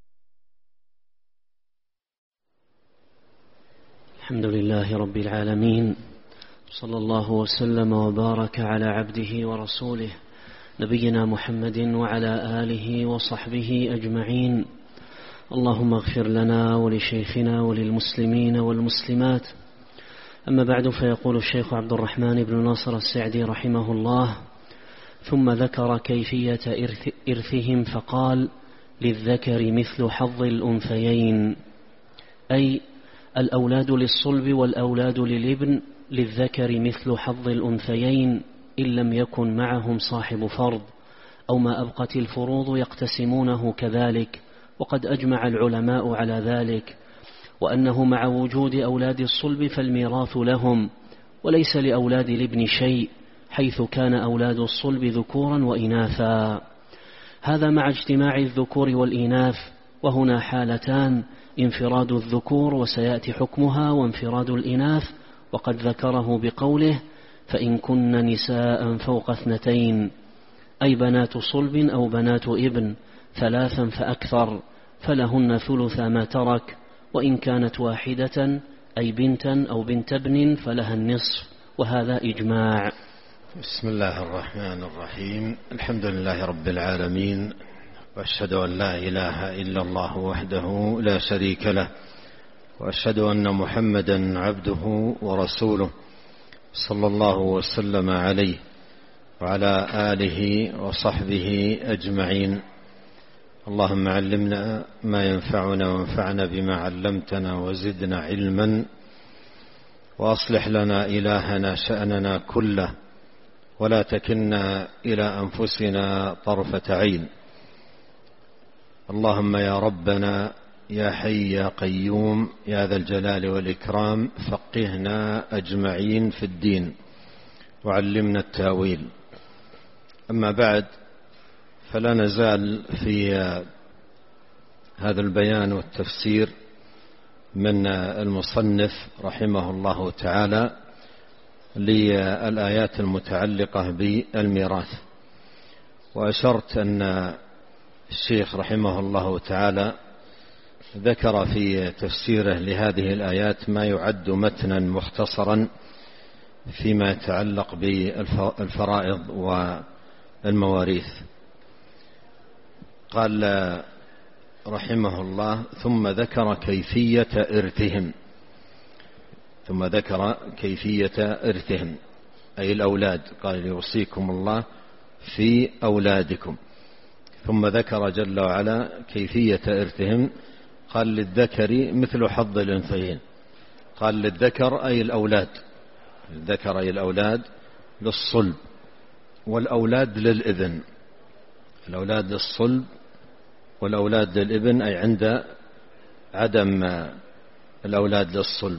الحمد لله رب العالمين صلى الله وسلم وبارك على عبده ورسوله نبينا محمد وعلى آله وصحبه أجمعين. اللهم اغفر لنا ولشيخنا وللمسلمين والمسلمات. أما بعد، فيقول الشيخ عبد الرحمن بن ناصر السعدي رحمه الله: ثم ذكر كيفية إرثهم فقال: للذكر مثل حظ الأنثيين، أي الأولاد للصلب والأولاد للابن للذكر مثل حظ الأنثيين إن لم يكن معهم صاحب فرض أو ما أبقت الفروض يقتسمونه كذلك. وقد أجمع العلماء على ذلك، وأنه مع وجود أولاد الصلب فالميراث لهم وليس لأولاد الابن شيء، حيث كان أولاد الصلب ذكورا وإناثا. هذا مع اجتماع الذكور والإناث، وهنا حالتان: انفراد الذكور وسيأتي حكمها، وانفراد الإناث، وقد ذكره بقوله: فإن كن نساء فوق 2، أي بنات صلب أو بنات ابن 3 فأكثر، فلهن ثلث ما ترك، وإن كانت واحدة أي بنتا أو بنت ابن فلها النصف، وهذا إجماع. بسم الله الرحمن الرحيم. الحمد لله رب العالمين، وأشهد أن لا إله إلا الله وحده لا شريك له، وأشهد أن محمدا عبده ورسوله صلى الله وسلم عليه وعلى آله وصحبه أجمعين. اللهم علمنا ما ينفعنا وانفعنا بما علمتنا وزدنا علما، وأصلح لنا إلهنا شأننا كله ولا تكلنا إلى أنفسنا طرفة عين. اللهم يا ربنا يا حي يا قيوم يا ذا الجلال والإكرام فقهنا أجمعين في الدين وعلمنا التاويل. أما بعد، فلا نزال في هذا البيان والتفسير من المصنف رحمه الله تعالى للآيات المتعلقة بالميراث. وأشرت أن الشيخ رحمه الله تعالى ذكر في تفسيره لهذه الآيات ما يعد متنا مختصرا فيما يتعلق بالفرائض والمواريث. قال رحمه الله: ثم ذكر كيفية إرثهم أي الأولاد. قال: يوصيكم الله في أولادكم. ثم ذكر جل وعلا كيفية إرثهم. قال: للذكر مثل حظ الأنثيين. قال: للذكر أي الأولاد، الذكر أي الأولاد للصلب، والأولاد للابن. الأولاد للصلب والأولاد للابن، أي عند عدم الأولاد للصلب.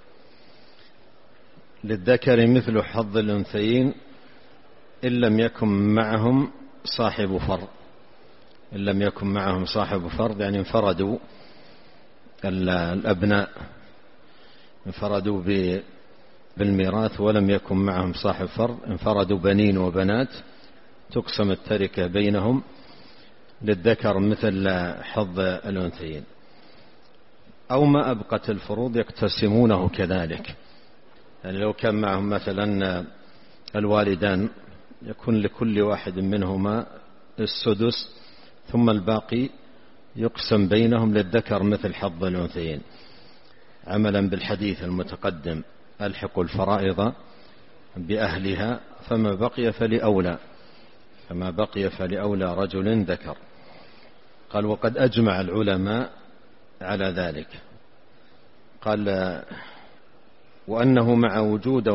للذكر مثل حظ الأنثيين إن لم يكن معهم صاحب فرض. إن لم يكن معهم صاحب فرض يعني انفردوا الأبناء، انفردوا بالميراث ولم يكن معهم صاحب فرض، انفردوا بنين وبنات، تقسم التركة بينهم. للذكر مثل حظ الأنثيين. أو ما أبقت الفروض يقتسمونه كذلك. يعني لو كان معهم مثلا الوالدان يكون لكل واحد منهما السدس، ثم الباقي يقسم بينهم. للذكر مثل حظ الأنثيين، عملا بالحديث المتقدم: ألحقوا الفرائض بأهلها فما بقي فلأولى رجل ذكر. قال: وقد أجمع العلماء على ذلك. قال: وأنه مع وجود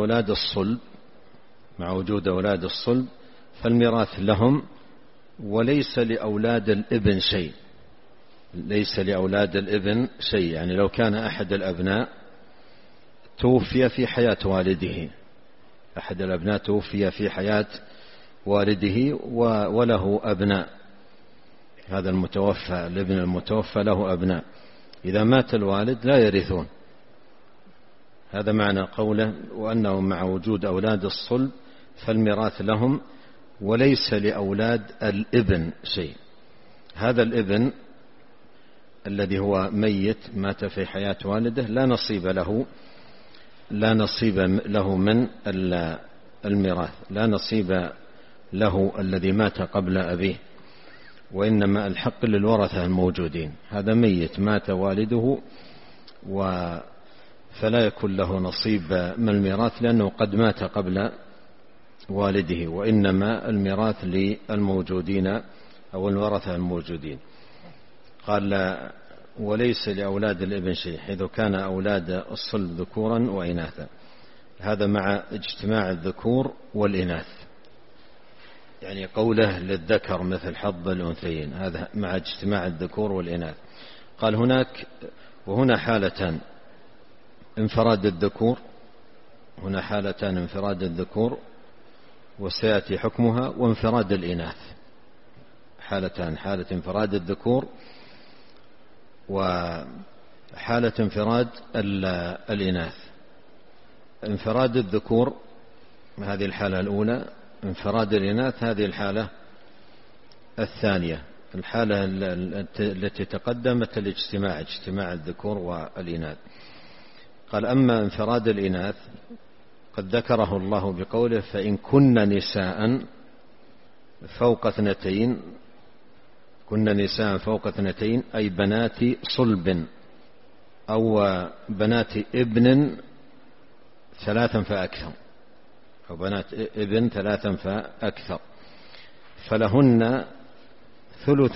أولاد الصلب فالميراث لهم، وليس لأولاد الابن شيء. ليس لأولاد الابن شيء، يعني لو كان أحد الأبناء توفي في حياة والده، أحد الأبناء توفي في حياة والده وله أبناء، هذا المتوفى الابن المتوفى له أبناء، إذا مات الوالد لا يرثون. هذا معنى قوله: وأنه مع وجود أولاد الصلب فالميراث لهم وليس لأولاد الابن شيء. هذا الابن الذي هو ميت مات في حياة والده لا نصيب له من الميراث، لا نصيب له الذي مات قبل أبيه، وإنما الحق للورثة الموجودين. هذا ميت مات والده فلا يكون له نصيب من الميراث لأنه قد مات قبل والده، وإنما الميراث للموجودين أو الورثة الموجودين. قال: وليس لأولاد الابن شيء، حيث كان أولاد الصلب ذكورا وإناثا. هذا مع اجتماع الذكور والإناث، يعني قوله للذكر مثل حظ الأنثيين، هذا مع اجتماع الذكور والإناث. قال: وهنا حالتان: انفراد الذكور وسيأتي حكمها، وانفراد الإناث. حالتان: حالة انفراد الذكور وحالة انفراد الإناث. انفراد الذكور هذه الحالة الأولى، انفراد الإناث هذه الحالة الثانية. الحالة التي تقدمت اجتماع الذكور والإناث. قال: أما انفراد الإناث قد ذكره الله بقوله: فإن كن نساء فوق اثنتين، أي بنات صلب أو بنات ابن ثلاثا فأكثر، فلهن ثلث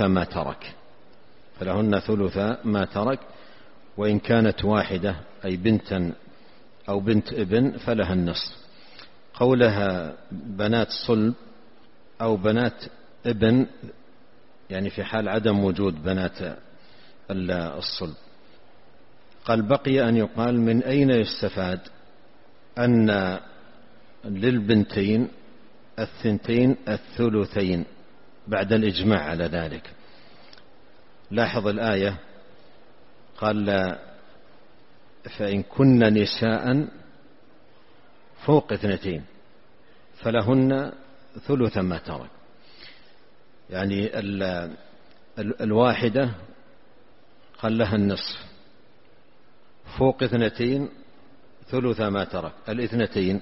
ما ترك، وإن كانت واحدة أي بنتا أو بنت ابن فلها النصف. قولها بنات صلب أو بنات ابن، يعني في حال عدم وجود بنات الصلب. قال بقي أن يقال من أين يستفاد أن للبنتين الثنتين الثلثين بعد الإجماع على ذلك. لاحظ الآية، قال فإن كن نساء فوق 2 فلهن ثلث ما ترك، يعني الواحدة قال لها النصف، فوق 2 ثلث ما ترك، 2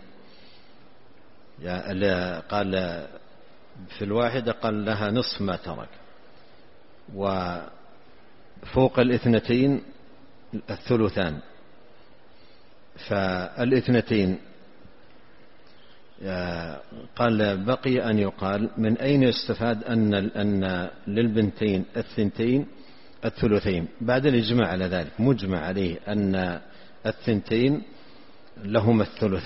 قال في الواحدة قال لها نصف ما ترك، وفوق 2 الثلثان، فالاثنتين قال بقي أن يقال من أين يستفاد أن للبنتين الثنتين الثلثين بعد الإجماع على ذلك، مجمع عليه أن الثنتين لهما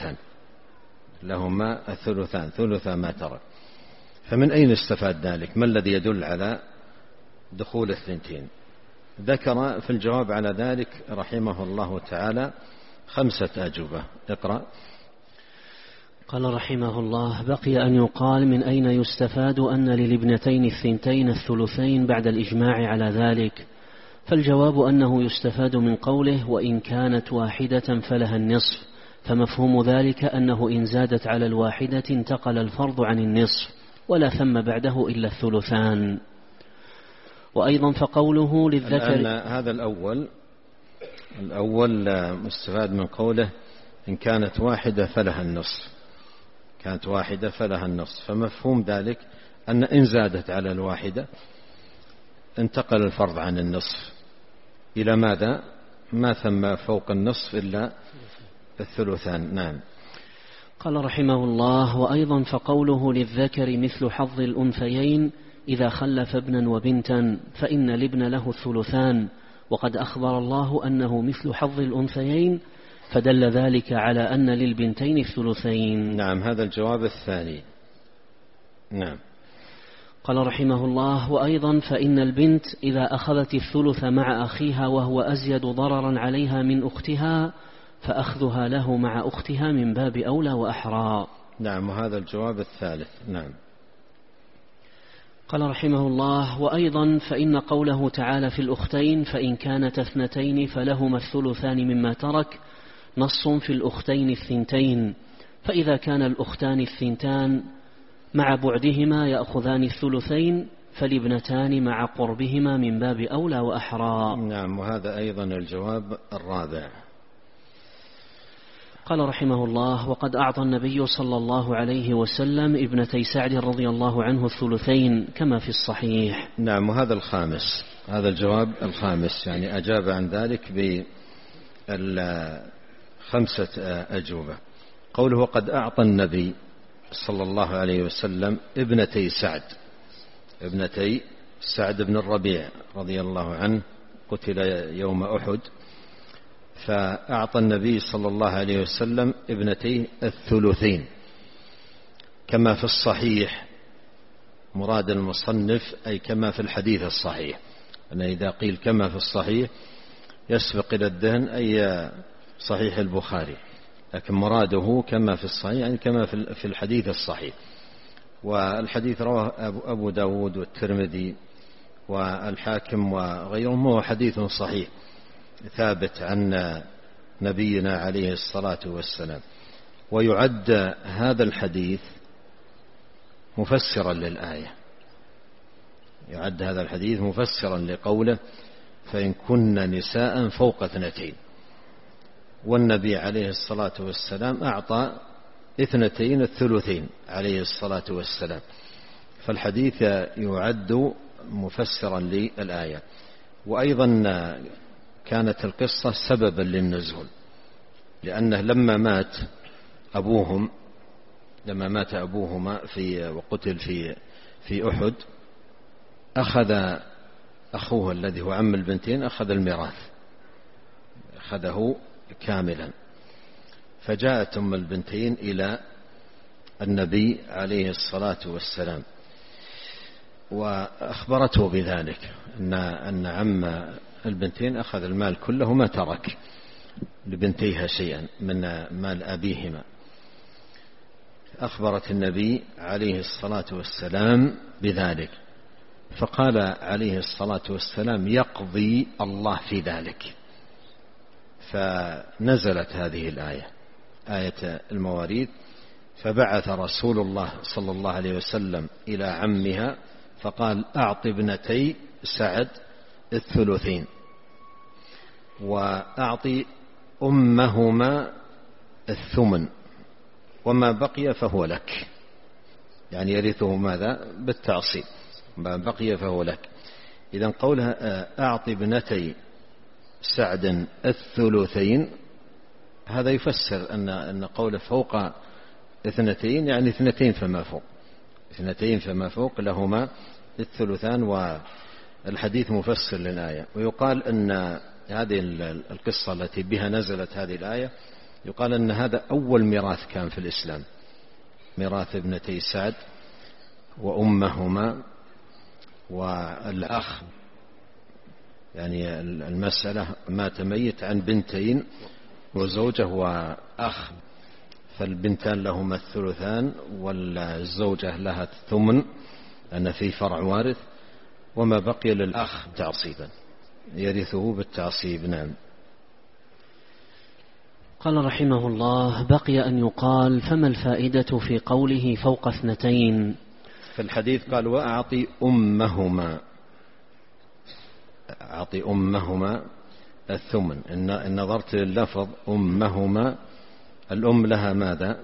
الثلثان ثلث ما ترك. فمن أين استفاد ذلك؟ ما الذي يدل على دخول الثنتين؟ ذكر في الجواب على ذلك رحمه الله تعالى 5 أجوبة. اقرأ. قال رحمه الله بقي أن يقال من أين يستفاد أن للابنتين الثنتين الثلثين بعد الإجماع على ذلك، فالجواب أنه يستفاد من قوله وإن كانت واحدة فلها النصف، فمفهوم ذلك أنه إن زادت على الواحدة انتقل الفرض عن النصف ولا ثم بعده إلا الثلثان. وأيضا فقوله للذكر، هذا الأول مستفاد من قوله إن كانت واحدة فلها النصف، فمفهوم ذلك أن إن زادت على الواحدة انتقل الفرض عن النصف إلى ماذا؟ ما ثم فوق النصف إلا الثلثان. نعم. قال رحمه الله وأيضا فقوله للذكر مثل حظ الأنثيين إذا خلف ابنا وبنتا فإن الابن له الثلثان، وقد أخبر الله أنه مثل حظ الأنثيين، فدل ذلك على أن للبنتين الثلثين. نعم، هذا الجواب الثاني. نعم. قال رحمه الله وأيضا فإن البنت إذا أخذت الثلث مع أخيها وهو أزيد ضررا عليها من أختها فأخذها له مع أختها من باب أولى وأحرى. نعم، وهذا الجواب الثالث. نعم. قال رحمه الله وأيضا فإن قوله تعالى في الأختين فإن كانت 2 فلهما الثلثان مما ترك نص في الأختين الثنتين، فإذا كان الأختان الثنتان مع بعدهما يأخذان الثلثين فالابنتان مع قربهما من باب أولى وأحرى. نعم، وهذا أيضا الجواب الرابع. قال رحمه الله وقد أعطى النبي صلى الله عليه وسلم ابنتي سعد رضي الله عنه الثلثين كما في الصحيح. نعم، وهذا الخامس، هذا الجواب الخامس، يعني أجاب عن ذلك ب5 أجوبة. قوله وقد أعطى النبي صلى الله عليه وسلم ابنتي سعد بن الربيع رضي الله عنه قتل يوم أحد، فأعطى النبي صلى الله عليه وسلم ابنتيه الثلثين كما في الصحيح. مراد المصنف أي كما في الحديث الصحيح، أن إذا قيل كما في الصحيح يسبق إلى الذهن أي صحيح البخاري، لكن مراده كما في الصحيح يعني كما في الحديث الصحيح. والحديث رواه أبو داود والترمذي والحاكم وغيرهم، هو حديث صحيح ثابت عن نبينا عليه الصلاة والسلام. ويعد هذا الحديث مفسرا للآية، يعد هذا الحديث مفسرا لقوله فإن كن نساء فوق 2، والنبي عليه الصلاة والسلام أعطى 2 الثلثين عليه الصلاة والسلام، فالحديث يعد مفسرا للآية. وأيضا كانت القصة سببا للنزول، لأنه لما مات أبوهما وقتل في أحد، أخذ أخوه الذي هو عم البنتين أخذ الميراث، أخذه كاملا. فجاءت أم البنتين إلى النبي عليه الصلاة والسلام، وأخبرته بذلك أن عم البنتين أخذ المال كله ما ترك لبنتيها شيئا من مال أبيهما. أخبرت النبي عليه الصلاة والسلام بذلك، فقال عليه الصلاة والسلام: يقضي الله في ذلك. فنزلت هذه الآية، آية المواريث: فبعث رسول الله صلى الله عليه وسلم إلى عمها فقال: أعط ابنتي سعد الثلثين، وأعط أمهما الثمن، وما بقي فهو لك. يعني يرثه ماذا؟ بالتعصيب، ما بقي فهو لك. إذن قولها أعط ابنتي سعد الثلثين، هذا يفسر أن قوله فوق اثنتين يعني اثنتين فما فوق، اثنتين فما فوق لهما الثلثان، والحديث مفسر للآية. ويقال أن هذه القصة التي بها نزلت هذه الآية، يقال أن هذا أول ميراث كان في الإسلام، ميراث ابنتي سعد وأمهما والأخ. يعني المسألة مات ميت عن بنتين وزوجة وأخ، فالبنتان لهما الثلثان والزوجة لها الثمن أن في فرع وارث، وما بقي للأخ تعصيبا يرثه بالتعصيب. نعم. قال رحمه الله: بقي أن يقال فما الفائدة في قوله فوق اثنتين؟ في الحديث قال: وأعطي أمهما، أعطي أمهما الثمن. إن نظرت لللفظ أمهما، الأم لها ماذا؟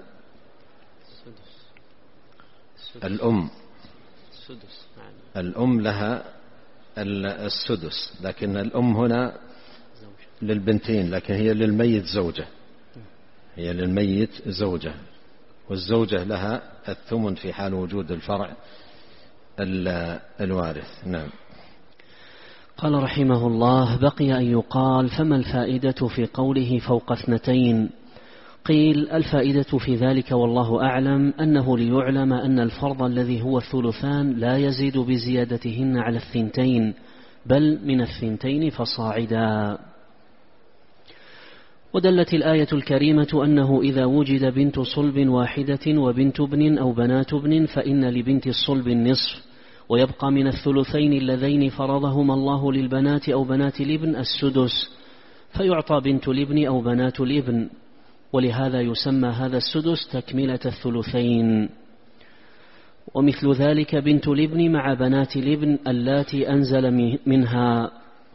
الأم لها السدس، لكن الأم هنا للبنتين، لكن هي للميت زوجة، هي للميت زوجة، والزوجة لها الثمن في حال وجود الفرع الوارث. نعم. قال رحمه الله: بقي أن يقال فما الفائدة في قوله فوق اثنتين؟ قيل: الفائدة في ذلك والله أعلم أنه ليعلم أن الفرض الذي هو الثلثان لا يزيد بزيادتهن على الثنتين، بل من الثنتين فصاعدا. ودلت الآية الكريمة أنه إذا وجد بنت صلب واحدة وبنت ابن أو بنات ابن فإن لبنت الصلب النصف، ويبقى من الثلثين اللذين فرضهما الله للبنات أو بنات الابن السدس، فيعطى بنت الابن أو بنات الابن، ولهذا يسمى هذا السدس تكملة الثلثين. ومثل ذلك بنت الابن مع بنات الابن اللاتي أنزل منها.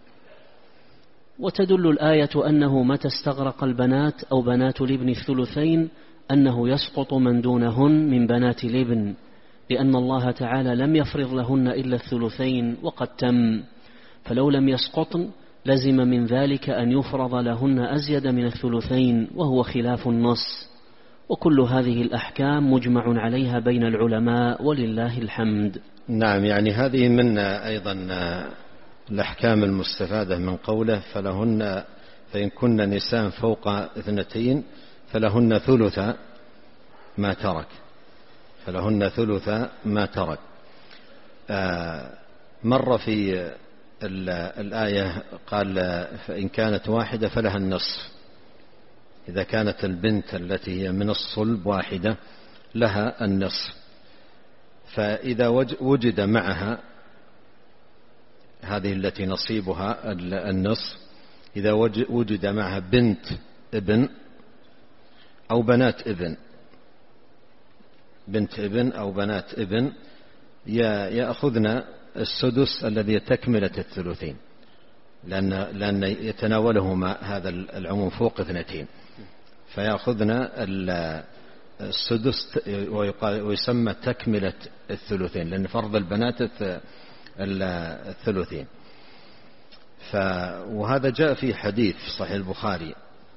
وتدل الآية أنه متى استغرق البنات أو بنات الابن الثلثين أنه يسقط من دونهن من بنات الابن، لأن الله تعالى لم يفرض لهن إلا الثلثين وقد تم، فلو لم يسقطن لزم من ذلك أن يفرض لهن أزيد من الثلثين، وهو خلاف النص. وكل هذه الأحكام مجمع عليها بين العلماء ولله الحمد. نعم. يعني هذه من أيضا الأحكام المستفادة من قوله: فلهن فإن كن نساء فوق اثنتين فلهن ثلث ما ترك، فلهن ثلث ما ترك. مر في الآية قال: فإن كانت واحدة فلها النصف، إذا كانت البنت التي هي من الصلب واحدة لها النصف. فإذا وجد معها هذه التي نصيبها النصف، إذا وجد معها بنت ابن أو بنات ابن، بنت ابن أو بنات ابن، يأخذن السدس الذي تكملة الثلثين، لأن يتناولهما هذا العموم فوق اثنتين، فيأخذن السدس ويسمى تكملة الثلثين، لأن فرض البنات الثلثين. وهذا جاء في حديث صحيح البخاري،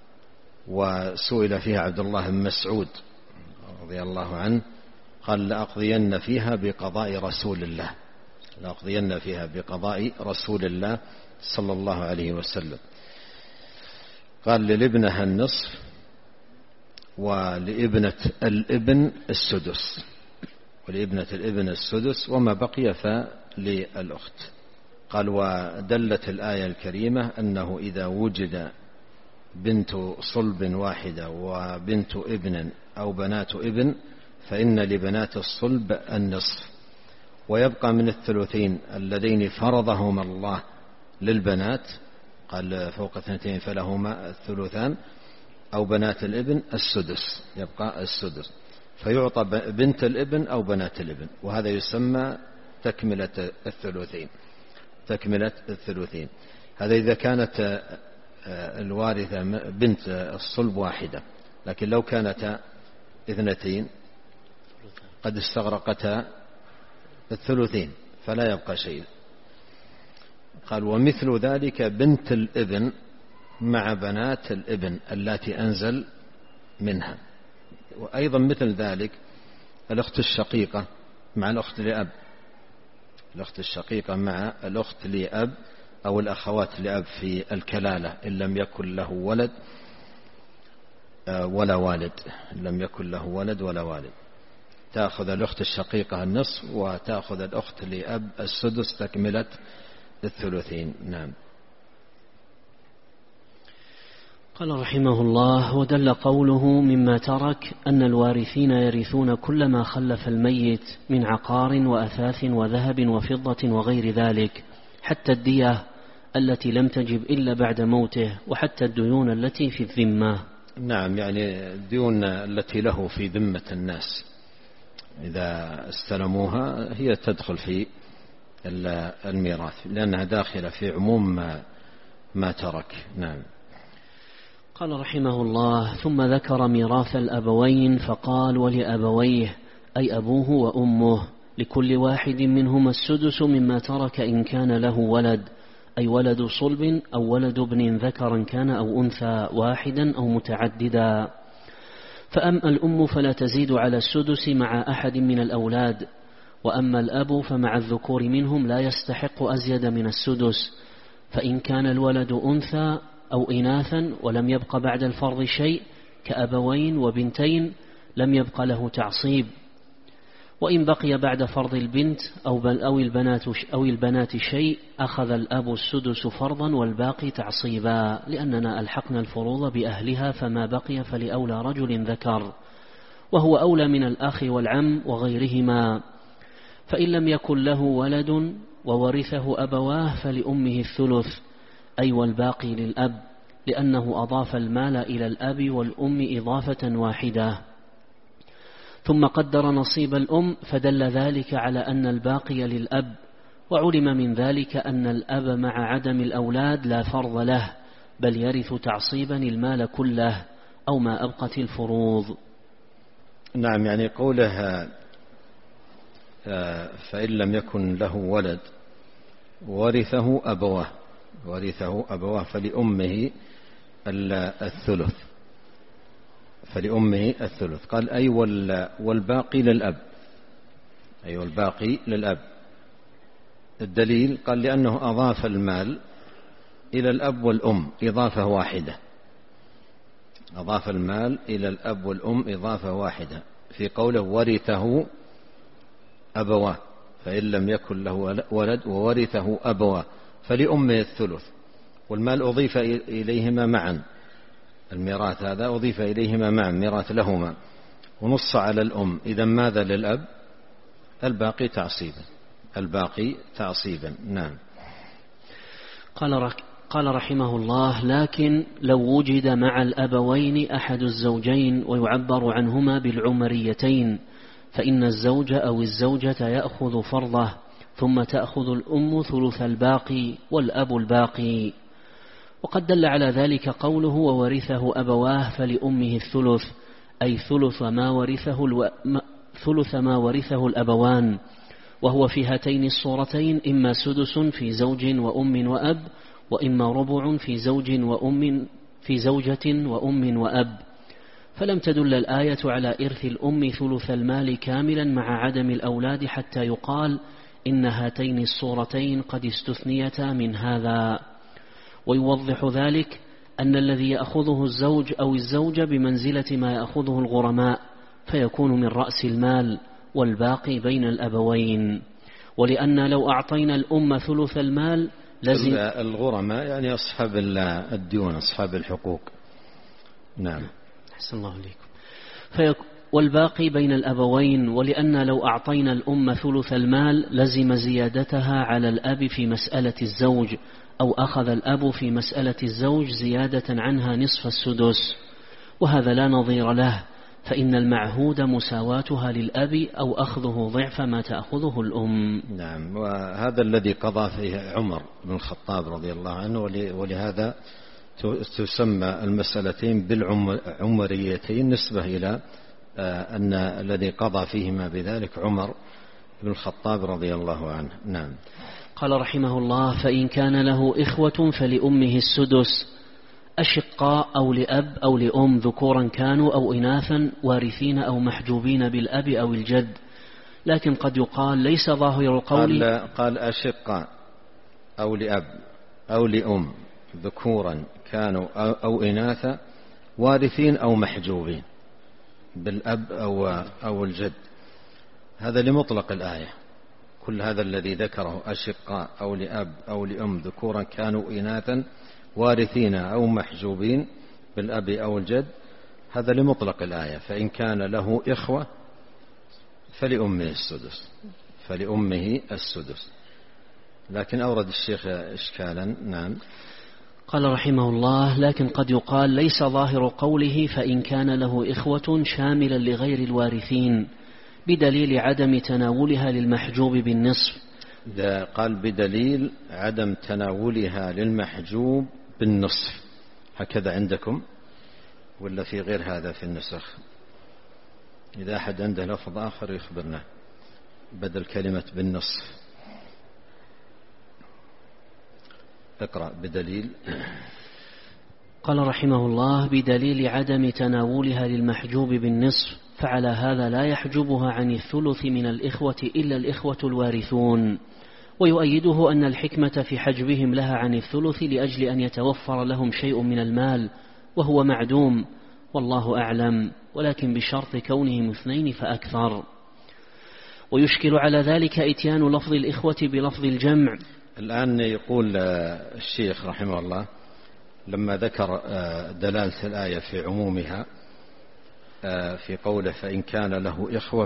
وسئل فيها عبد الله بن مسعود رضي الله عنه قال: لأقضين فيها بقضاء رسول الله، لأقضين فيها بقضاء رسول الله صلى الله عليه وسلم. قال: للابنها النصف ولابنة الابن السدس، ولابنة الابن السدس، وما بقي فللأخت. قال: ودلت الآية الكريمة أنه إذا وجد بنت صلب واحدة وبنت ابن أو بنات ابن فإن لبنات الصلب النصف، ويبقى من الثلثين اللذين فرضهما الله للبنات، قال فوق 2 فلهما الثلثان، أو بنات الابن السدس، يبقى السدس، فيعطى بنت الابن أو بنات الابن، وهذا يسمى تكملة الثلثين. تكملة الثلثين هذا إذا كانت الوارثة بنت الصلب واحدة، لكن لو كانت 2 قد استغرقتا الثلثين فلا يبقى شيء. قال: ومثل ذلك بنت الابن مع بنات الابن التي أنزل منها. وأيضا مثل ذلك الأخت الشقيقة مع الأخت لأب، الأخت الشقيقة مع الأخت لأب أو الأخوات لأب في الكلالة إن لم يكن له ولد ولا والد، إن لم يكن له ولد ولا والد، تأخذ الأخت الشقيقة النصف وتأخذ الأخت لأب السدس تكملة الثلثين. نعم. قال رحمه الله: ودل قوله مما ترك أن الوارثين يرثون كل ما خلف الميت من عقار وأثاث وذهب وفضة وغير ذلك، حتى الدية التي لم تجب إلا بعد موته، وحتى الديون التي في الذمة. نعم، يعني الديون التي له في ذمة الناس إذا استلموها هي تدخل في الميراث لأنها داخلة في عموم ما ترك. نعم. قال رحمه الله: ثم ذكر ميراث الأبوين فقال: ولأبويه أي أبوه وأمه لكل واحد منهما السدس مما ترك إن كان له ولد، أي ولد صلب أو ولد ابن ذكرا كان أو أنثى، واحدا أو متعددا. فأما الأم فلا تزيد على السدس مع أحد من الأولاد، وأما الأب فمع الذكور منهم لا يستحق أزيد من السدس، فإن كان الولد أنثى أو إناثا ولم يبق بعد الفرض شيء كأبوين وبنتين لم يبق له تعصيب، وإن بقي بعد فرض البنت أو البنات شيء أخذ الأب السدس فرضا والباقي تعصيبا، لأننا ألحقنا الفروض بأهلها، فما بقي فلأولى رجل ذكر، وهو أولى من الأخ والعم وغيرهما. فإن لم يكن له ولد وورثه أبواه فلأمه الثلث، أي والباقي للأب، لأنه أضاف المال إلى الأب والأم إضافة واحدة. ثم قدر نصيب الأم فدل ذلك على أن الباقي للأب، وعلم من ذلك أن الأب مع عدم الأولاد لا فرض له، بل يرث تعصيبا المال كله أو ما أبقت الفروض. نعم، يعني قولها فإن لم يكن له ولد ورثه أبواه فلأمه الثلث، قال أي والباقي للأب. الدليل قال لأنه أضاف المال إلى الأب والأم إضافة واحدة، في قوله ورثه أبواه، فإن لم يكن له ولد وورثه أبواه فلأمه الثلث، والمال أضيف إليهما معا، الميراث هذا أضيف إليهما معا، ميراث لهما، ونص على الأم. إذا ماذا للأب؟ الباقي تعصيبا. نعم. قال رحمه الله: لكن لو وجد مع الأبوين أحد الزوجين ويعبر عنهما بالعمريتين، فإن الزوج أو الزوجة يأخذ فرضه، ثم تأخذ الأم ثلث الباقي والأب الباقي. وقد دل على ذلك قوله: وورثه أبواه فلأمه الثلث، أي ثلث ما ورثه الأبوان، وهو في هاتين الصورتين إما سدس في زوج وأم وأب، وإما ربع في زوجة وأم وأب. فلم تدل الآية على إرث الأم ثلث المال كاملا مع عدم الأولاد حتى يقال إن هاتين الصورتين قد استثنيتا من هذا. ويوضح ذلك أن الذي يأخذه الزوج أو الزوجة بمنزلة ما يأخذه الغرماء، فيكون من رأس المال والباقي بين الأبوين. ولأن لو أعطينا الأم ثلث المال لزم الغرماء يعني أصحاب الديون، أصحاب الحقوق. نعم. أحسن الله عليكم. والباقي بين الأبوين. ولأن لو أعطينا الأم ثلث المال لزم زيادتها على الأب في مسألة الزوج، أو أخذ الأب في مسألة الزوج زيادة عنها نصف السدس، وهذا لا نظير له، فإن المعهود مساواتها للأب أو أخذه ضعف ما تأخذه الأم. نعم. وهذا الذي قضى فيه عمر بن الخطاب رضي الله عنه، ولهذا تسمى المسألتين بالعمريتين نسبة إلى أن الذي قضى فيهما بذلك عمر بن الخطاب رضي الله عنه. نعم. قال رحمه الله: فإن كان له إخوة فلأمه السدس، أشقاء أو لأب أو لأم، ذكورا كانوا أو إناثا، وارثين أو محجوبين بالأب أو الجد. لكن قد يقال ليس ظاهر القول. قال أشقاء أو لأب أو لأم، ذكورا كانوا أو إناثا، وارثين أو محجوبين بالأب أو الجد. هذا لمطلق الآية. كل هذا الذي ذكره أشقاء أو لأب أو لأم، ذكورا كانوا إناثا، وارثين أو محجوبين بالأب أو الجد، هذا لمطلق الآية. فإن كان له إخوة فلأمه السدس. لكن أورد الشيخ إشكالا. نعم. قال رحمه الله: لكن قد يقال ليس ظاهر قوله فإن كان له إخوة شاملا لغير الوارثين، بدليل عدم تناولها للمحجوب بالنصف. قال بدليل عدم تناولها للمحجوب بالنصف. هكذا عندكم ولا في غير هذا في النسخ؟ إذا أحد عنده لفظ آخر يخبرنا بدل كلمة بالنصف. اقرأ. بدليل. قال رحمه الله: بدليل عدم تناولها للمحجوب بالنصف، فعلى هذا لا يحجبها عن الثلث من الإخوة إلا الإخوة الوارثون. ويؤيده أن الحكمة في حجبهم لها عن الثلث لأجل أن يتوفر لهم شيء من المال وهو معدوم، والله أعلم، ولكن بشرط كونهم اثنين فأكثر. ويشكل على ذلك إتيان لفظ الإخوة بلفظ الجمع. الآن يقول الشيخ رحمه الله لما ذكر دلالة الآية في عمومها في قوله: فإن كان له إخوة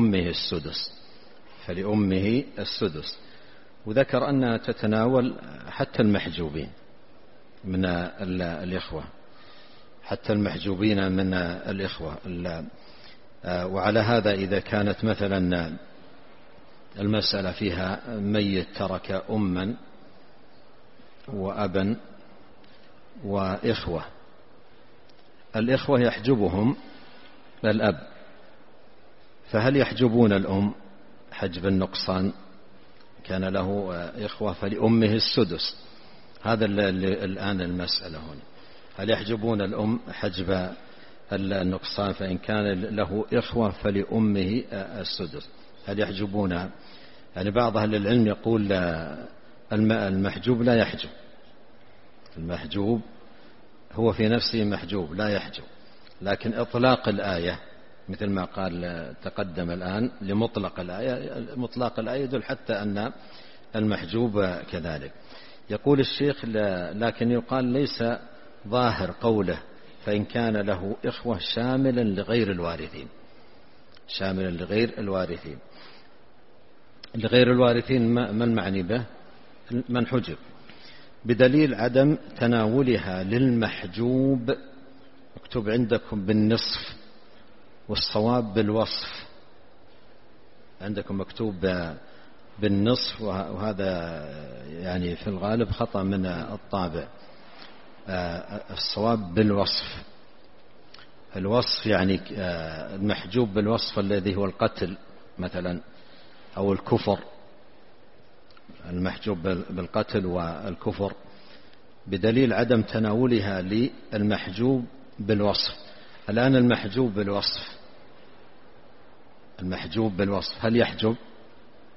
فلأمه السدس، وذكر أنها تتناول حتى المحجوبين من الإخوة، حتى المحجوبين من الإخوة. وعلى هذا إذا كانت مثلا المسألة فيها ميت ترك أما وأبا وإخوة، الإخوة يحجبهم الأب، فهل يحجبون الأم حجب النقصان؟ كان له إخوة فلأمه السدس. هذا الآن المسألة هنا، هل يحجبون الأم حجب النقصان؟ فإن كان له إخوة فلأمه السدس، هل يحجبون؟ يعني بعض أهل العلم يقول المحجوب لا يحجب، المحجوب هو في نفسه محجوب لا يحجب، لكن إطلاق الآية مثل ما قال تقدم الآن لمطلق الآية، مطلق الآية يدل حتى أن المحجوب كذلك. يقول الشيخ: لكن يقال ليس ظاهر قوله فإن كان له إخوة شاملا لغير الوارثين، شاملا لغير الوارثين. لغير الوارثين ما المعني به؟ من حجب، بدليل عدم تناولها للمحجوب. اكتب عندكم بالنصف والصواب بالوصف، عندكم مكتوب بالنصف، وهذا يعني في الغالب خطأ من الطابع. الصواب بالوصف. الوصف يعني المحجوب بالوصف الذي هو القتل مثلا أو الكفر، المحجوب بالقتل والكفر، بدليل عدم تناولها للمحجوب بالوصف. الآن المحجوب بالوصف هل يحجب؟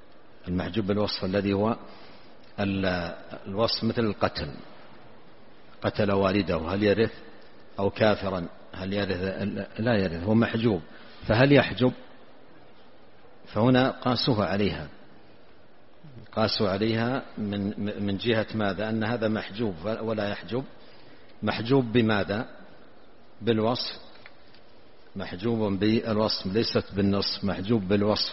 المحجوب بالوصف الذي هو الوصف مثل القتل قتل والده هل يرث؟ أو كافرا هل يرث؟ لا يرث، هو محجوب، فهل يحجب؟ فهنا قاسوها عليها، قاسوا عليها من جهة ماذا؟ أن هذا محجوب ولا يحجب. محجوب بماذا؟ بالوصف، محجوب بالوصف ليست بالنص، محجوب بالوصف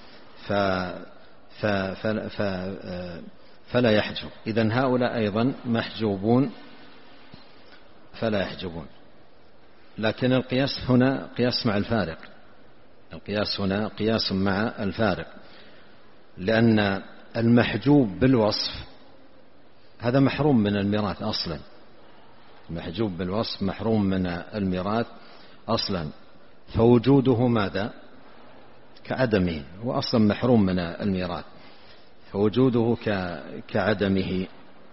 فلا يحجب. إذن هؤلاء أيضا محجوبون فلا يحجبون. لكن القياس هنا قياس مع الفارق، القياس هنا قياس مع الفارق، لأن المحجوب بالوصف هذا محروم من الميراث أصلا، محجوب بالوصف محروم من الميراث أصلا، فوجوده ماذا؟ كعدمه، هو أصلا محروم من الميراث، فوجوده كعدمه،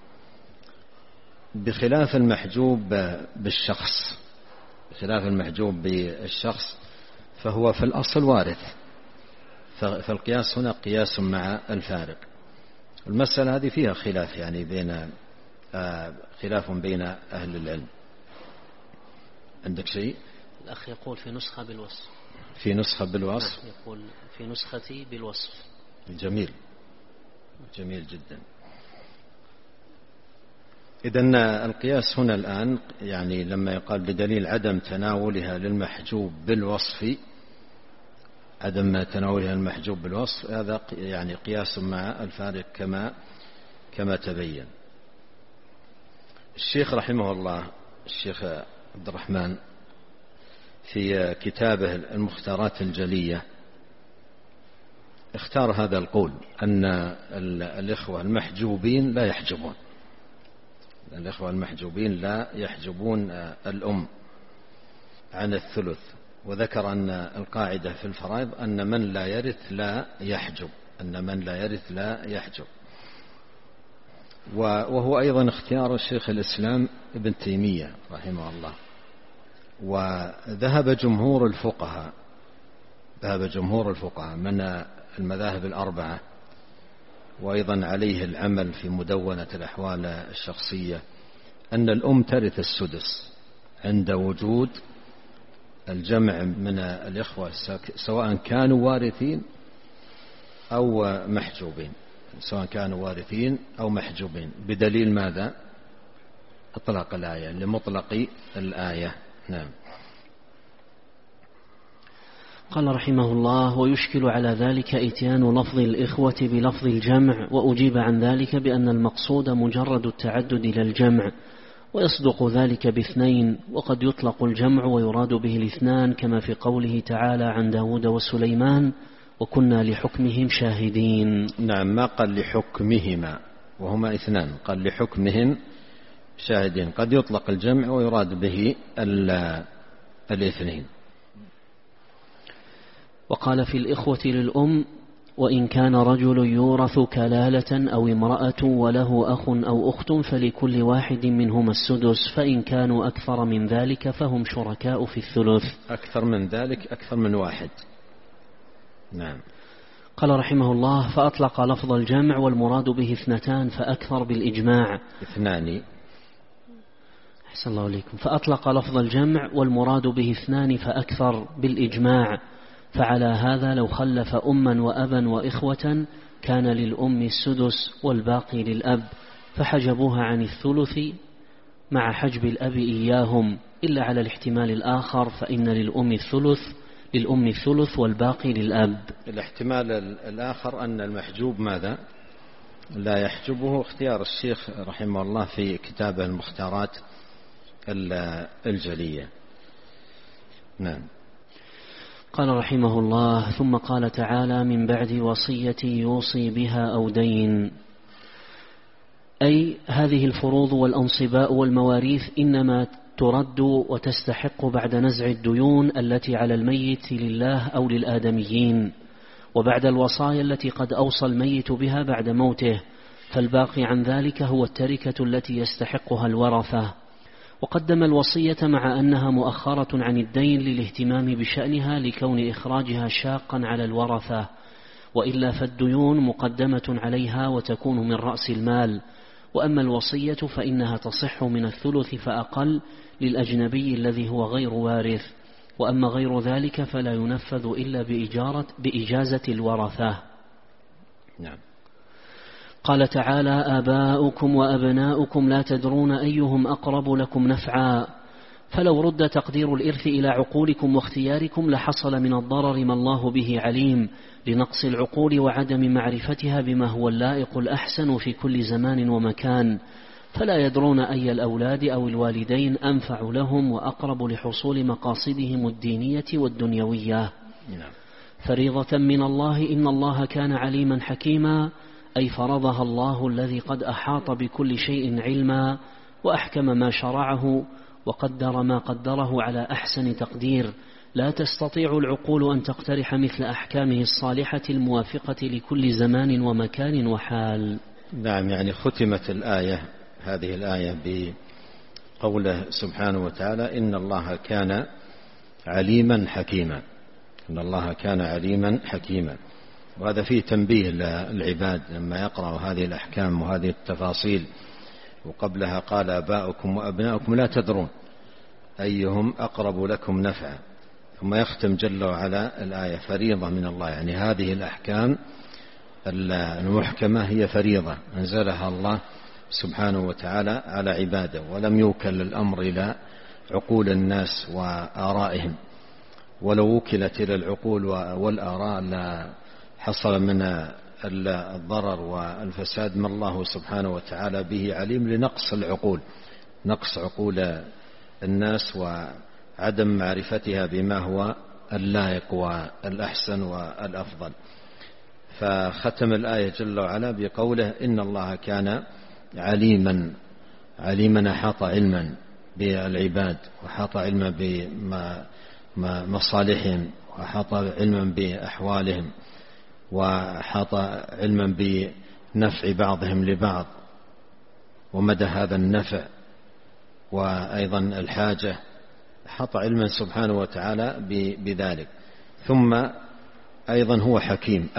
بخلاف المحجوب بالشخص، بخلاف المحجوب بالشخص فهو في الأصل وارث. فالقياس هنا قياس مع الفارق. المسألة هذه فيها خلاف، يعني بين خلاف بين أهل العلم. عندك شيء؟ الأخ يقول في نسخة بالوصف، في نسخة بالوصف، يقول في نسختي بالوصف. جميل، جميل جدا. إذن القياس هنا الآن يعني لما يقال بدليل عدم تناولها للمحجوب بالوصف، عدم تناولها المحجوب بالوصف، هذا يعني قياس مع الفارق كما تبين. الشيخ رحمه الله، الشيخ عبد الرحمن، في كتابه المختارات الجلية اختار هذا القول أن الإخوة المحجوبين لا يحجبون، الإخوة المحجوبين لا يحجبون الأم عن الثلث، وذكر أن القاعدة في الفرائض أن من لا يرث لا يحجب، أن من لا يرث لا يحجب. وهو أيضا اختيار الشيخ الإسلام ابن تيمية رحمه الله. وذهب جمهور الفقهاء، ذهب جمهور الفقهاء من المذاهب الأربعة، وأيضا عليه العمل في مدونة الأحوال الشخصية، أن الأم ترث السدس عند وجود الجمع من الإخوة، سواء كانوا وارثين أو محجوبين، سواء كانوا وارثين أو محجوبين، بدليل ماذا؟ أطلق الآية، لمطلق الآية. نعم. قال رحمه الله: ويشكل على ذلك إتيان لفظ الإخوة بلفظ الجمع، وأجيب عن ذلك بأن المقصود مجرد التعدد إلى الجمع، ويصدق ذلك باثنين، وقد يطلق الجمع ويراد به الاثنان، كما في قوله تعالى عن داود وسليمان: وكنا لحكمهم شاهدين. نعم، ما قال لحكمهما وهما اثنان، قال لحكمهم شاهدين. قد يطلق الجمع ويراد به الاثنين. وقال في الإخوة للأم: وإن كان رجل يورث كلالة أو امرأة وله أخ أو أخت فلكل واحد منهما السدس، فإن كانوا أكثر من ذلك فهم شركاء في الثلث. أكثر من ذلك أكثر من واحد. نعم. قال رحمه الله: فأطلق لفظ الجمع والمراد به اثنتان فأكثر بالإجماع. اثنان. أحسن الله عليكم. فأطلق لفظ الجمع والمراد به اثنان فأكثر بالإجماع، فعلى هذا لو خلف أما وأبا وإخوة كان للأم السدس والباقي للأب، فحجبوها عن الثلث مع حجب الأب إياهم، إلا على الاحتمال الآخر، فإن للأم الثلث والباقي للأب. الاحتمال الآخر أن المحجوب ماذا؟ لا يحجبه، اختيار الشيخ رحمه الله في كتابه المختارات الجلية. نعم. قال رحمه الله: ثم قال تعالى: من بعد وصية يوصي بها أو دين. أي هذه الفروض والأنصباء والمواريث إنما ترد وتستحق بعد نزع الديون التي على الميت لله أو للآدميين، وبعد الوصايا التي قد أوصى الميت بها بعد موته، فالباقي عن ذلك هو التركة التي يستحقها الورثة. وقدم الوصية مع أنها مؤخرة عن الدين للاهتمام بشأنها لكون إخراجها شاقا على الورثة، وإلا فالديون مقدمة عليها وتكون من رأس المال، وأما الوصية فإنها تصح من الثلث فأقل للأجنبي الذي هو غير وارث، وأما غير ذلك فلا ينفذ إلا بإجازة الورثة. نعم. قال تعالى: آباؤكم وأبناؤكم لا تدرون أيهم أقرب لكم نفعا. فلو رد تقدير الإرث إلى عقولكم واختياركم لحصل من الضرر ما الله به عليم، لنقص العقول وعدم معرفتها بما هو اللائق الأحسن في كل زمان ومكان، فلا يدرون أي الأولاد أو الوالدين أنفع لهم وأقرب لحصول مقاصدهم الدينية والدنيوية. فريضة من الله، إن الله كان عليما حكيما، أي فرضها الله الذي قد أحاط بكل شيء علما، وأحكم ما شرعه وقدر ما قدره على أحسن تقدير، لا تستطيع العقول أن تقترح مثل أحكامه الصالحة الموافقة لكل زمان ومكان وحال. نعم، يعني ختمت هذه الآية بقوله سبحانه وتعالى: إن الله كان عليما حكيما. إن الله كان عليما حكيما. وهذا فيه تنبيه للعباد لما يقرأوا هذه الأحكام وهذه التفاصيل. وقبلها قال: آباؤكم وأبناؤكم لا تدرون أيهم أقرب لكم نفعا. ثم يختم جل وعلا الآية: فريضة من الله. يعني هذه الأحكام المحكمة هي فريضة أنزلها الله سبحانه وتعالى على عباده، ولم يوكل الأمر إلى عقول الناس وآرائهم. ولو وكلت إلى العقول والآراء لا حصل من الضرر والفساد ما الله سبحانه وتعالى به عليم، لنقص العقول، نقص عقول الناس وعدم معرفتها بما هو اللائق والأحسن والأفضل. فختم الآية جل وعلا بقوله: إن الله كان عليما أحاط علما بالعباد، وأحاط علما بمصالحهم، وأحاط علما بأحوالهم، وأحاط علما بنفع بعضهم لبعض ومدى هذا النفع، وأيضا الحاجة. أحاط علما سبحانه وتعالى بذلك. ثم أيضا هو حكيم،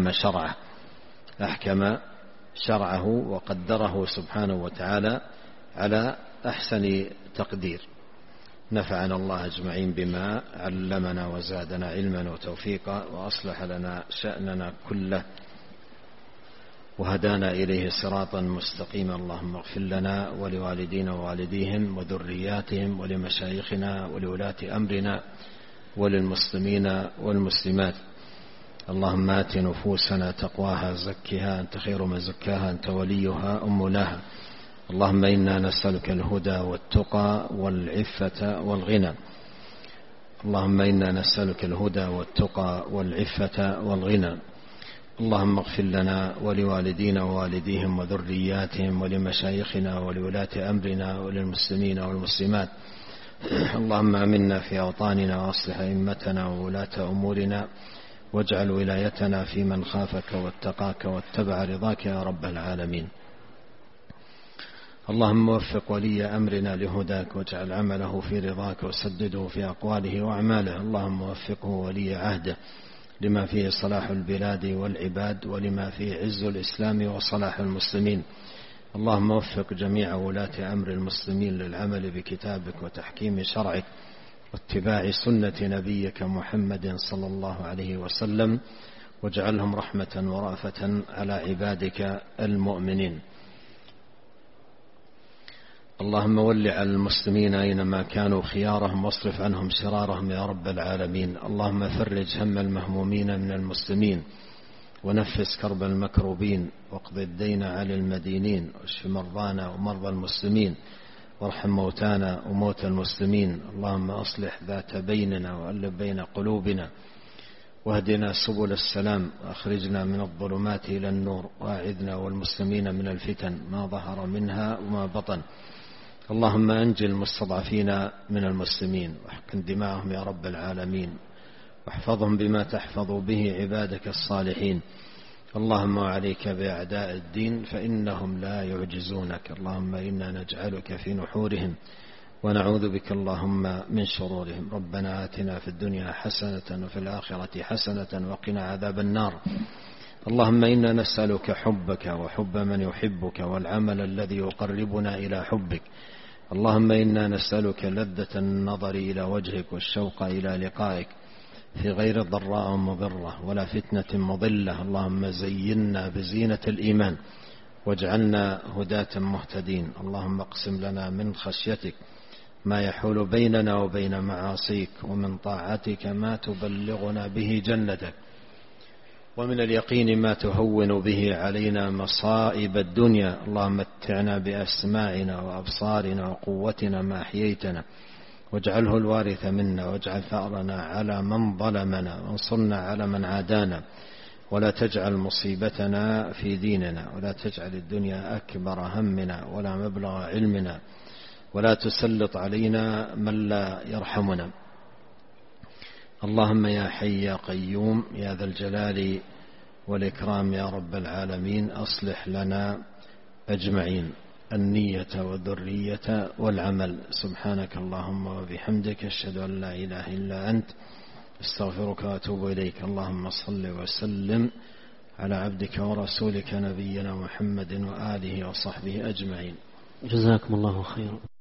أحكم شرعه وقدره سبحانه وتعالى على أحسن تقدير. نفعنا الله أجمعين بما علمنا وزادنا علما وتوفيقا، وأصلح لنا شأننا كله، وهدانا إليه صراطا مستقيما. اللهم اغفر لنا ولوالدينا ووالديهم وذرياتهم ولمشايخنا ولولاة أمرنا وللمسلمين والمسلمات. اللهم آت نفوسنا تقواها زكها أنت خير من زكاها أنت وليها مولاها. اللهم إنا نسألك الهدى والتقى والعفة والغنى. اللهم إنا نسألك الهدى والتقى والعفة والغنى. اللهم اغفر لنا ولوالدينا ووالديهم وذرياتهم ولمشايخنا ولولاة أمرنا وللمسلمين والمسلمات. اللهم آمنا في أوطاننا وأصلح أئمتنا وولاة أمورنا، واجعل ولايتنا في من خافك واتقاك واتبع رضاك يا رب العالمين. اللهم وفق ولي أمرنا لهداك، واجعل عمله في رضاك، وسدده في أقواله وأعماله. اللهم وفقه ولي عهده لما فيه صلاح البلاد والعباد، ولما فيه عز الإسلام وصلاح المسلمين. اللهم وفق جميع ولاة أمر المسلمين للعمل بكتابك وتحكيم شرعك واتباع سنة نبيك محمد صلى الله عليه وسلم، واجعلهم رحمة ورأفة على عبادك المؤمنين. اللهم ول على المسلمين أينما كانوا خيارهم، واصرف عنهم شرارهم يا رب العالمين. اللهم فرج هم المهمومين من المسلمين، ونفس كرب المكروبين، واقض الدين على المدينين، واشف مرضانا ومرضى المسلمين، وارحم موتانا وموتى المسلمين. اللهم أصلح ذات بيننا وألف بين قلوبنا، واهدنا سبل السلام، وأخرجنا من الظلمات إلى النور، وأعذنا والمسلمين من الفتن ما ظهر منها وما بطن. اللهم أنجي المستضعفين من المسلمين، واحقن دماءهم يا رب العالمين، واحفظهم بما تحفظ به عبادك الصالحين. اللهم عليك بأعداء الدين فإنهم لا يعجزونك. اللهم إنا نجعلك في نحورهم، ونعوذ بك اللهم من شرورهم. ربنا آتنا في الدنيا حسنة وفي الآخرة حسنة وقنا عذاب النار. اللهم إنا نسألك حبك وحب من يحبك والعمل الذي يقربنا إلى حبك. اللهم إنا نسألك لذة النظر إلى وجهك والشوق إلى لقائك في غير ضراء مضرة ولا فتنة مضلة. اللهم زينا بزينة الإيمان واجعلنا هداة مهتدين. اللهم اقسم لنا من خشيتك ما يحول بيننا وبين معاصيك، ومن طاعتك ما تبلغنا به جنتك، ومن اليقين ما تهون به علينا مصائب الدنيا. اللهم متعنا بأسماعنا وأبصارنا وقوتنا ما أحييتنا، واجعله الوارث منا، واجعل ثأرنا على من ظلمنا، وانصرنا على من عادانا، ولا تجعل مصيبتنا في ديننا، ولا تجعل الدنيا أكبر همنا ولا مبلغ علمنا، ولا تسلط علينا من لا يرحمنا. اللهم يا حي يا قيوم يا ذا الجلال والإكرام يا رب العالمين، أصلح لنا أجمعين النية والذرية والعمل. سبحانك اللهم وبحمدك، أشهد أن لا إله إلا أنت، استغفرك وأتوب إليك. اللهم صل وسلم على عبدك ورسولك نبينا محمد وآله وصحبه أجمعين. جزاكم الله خيرا.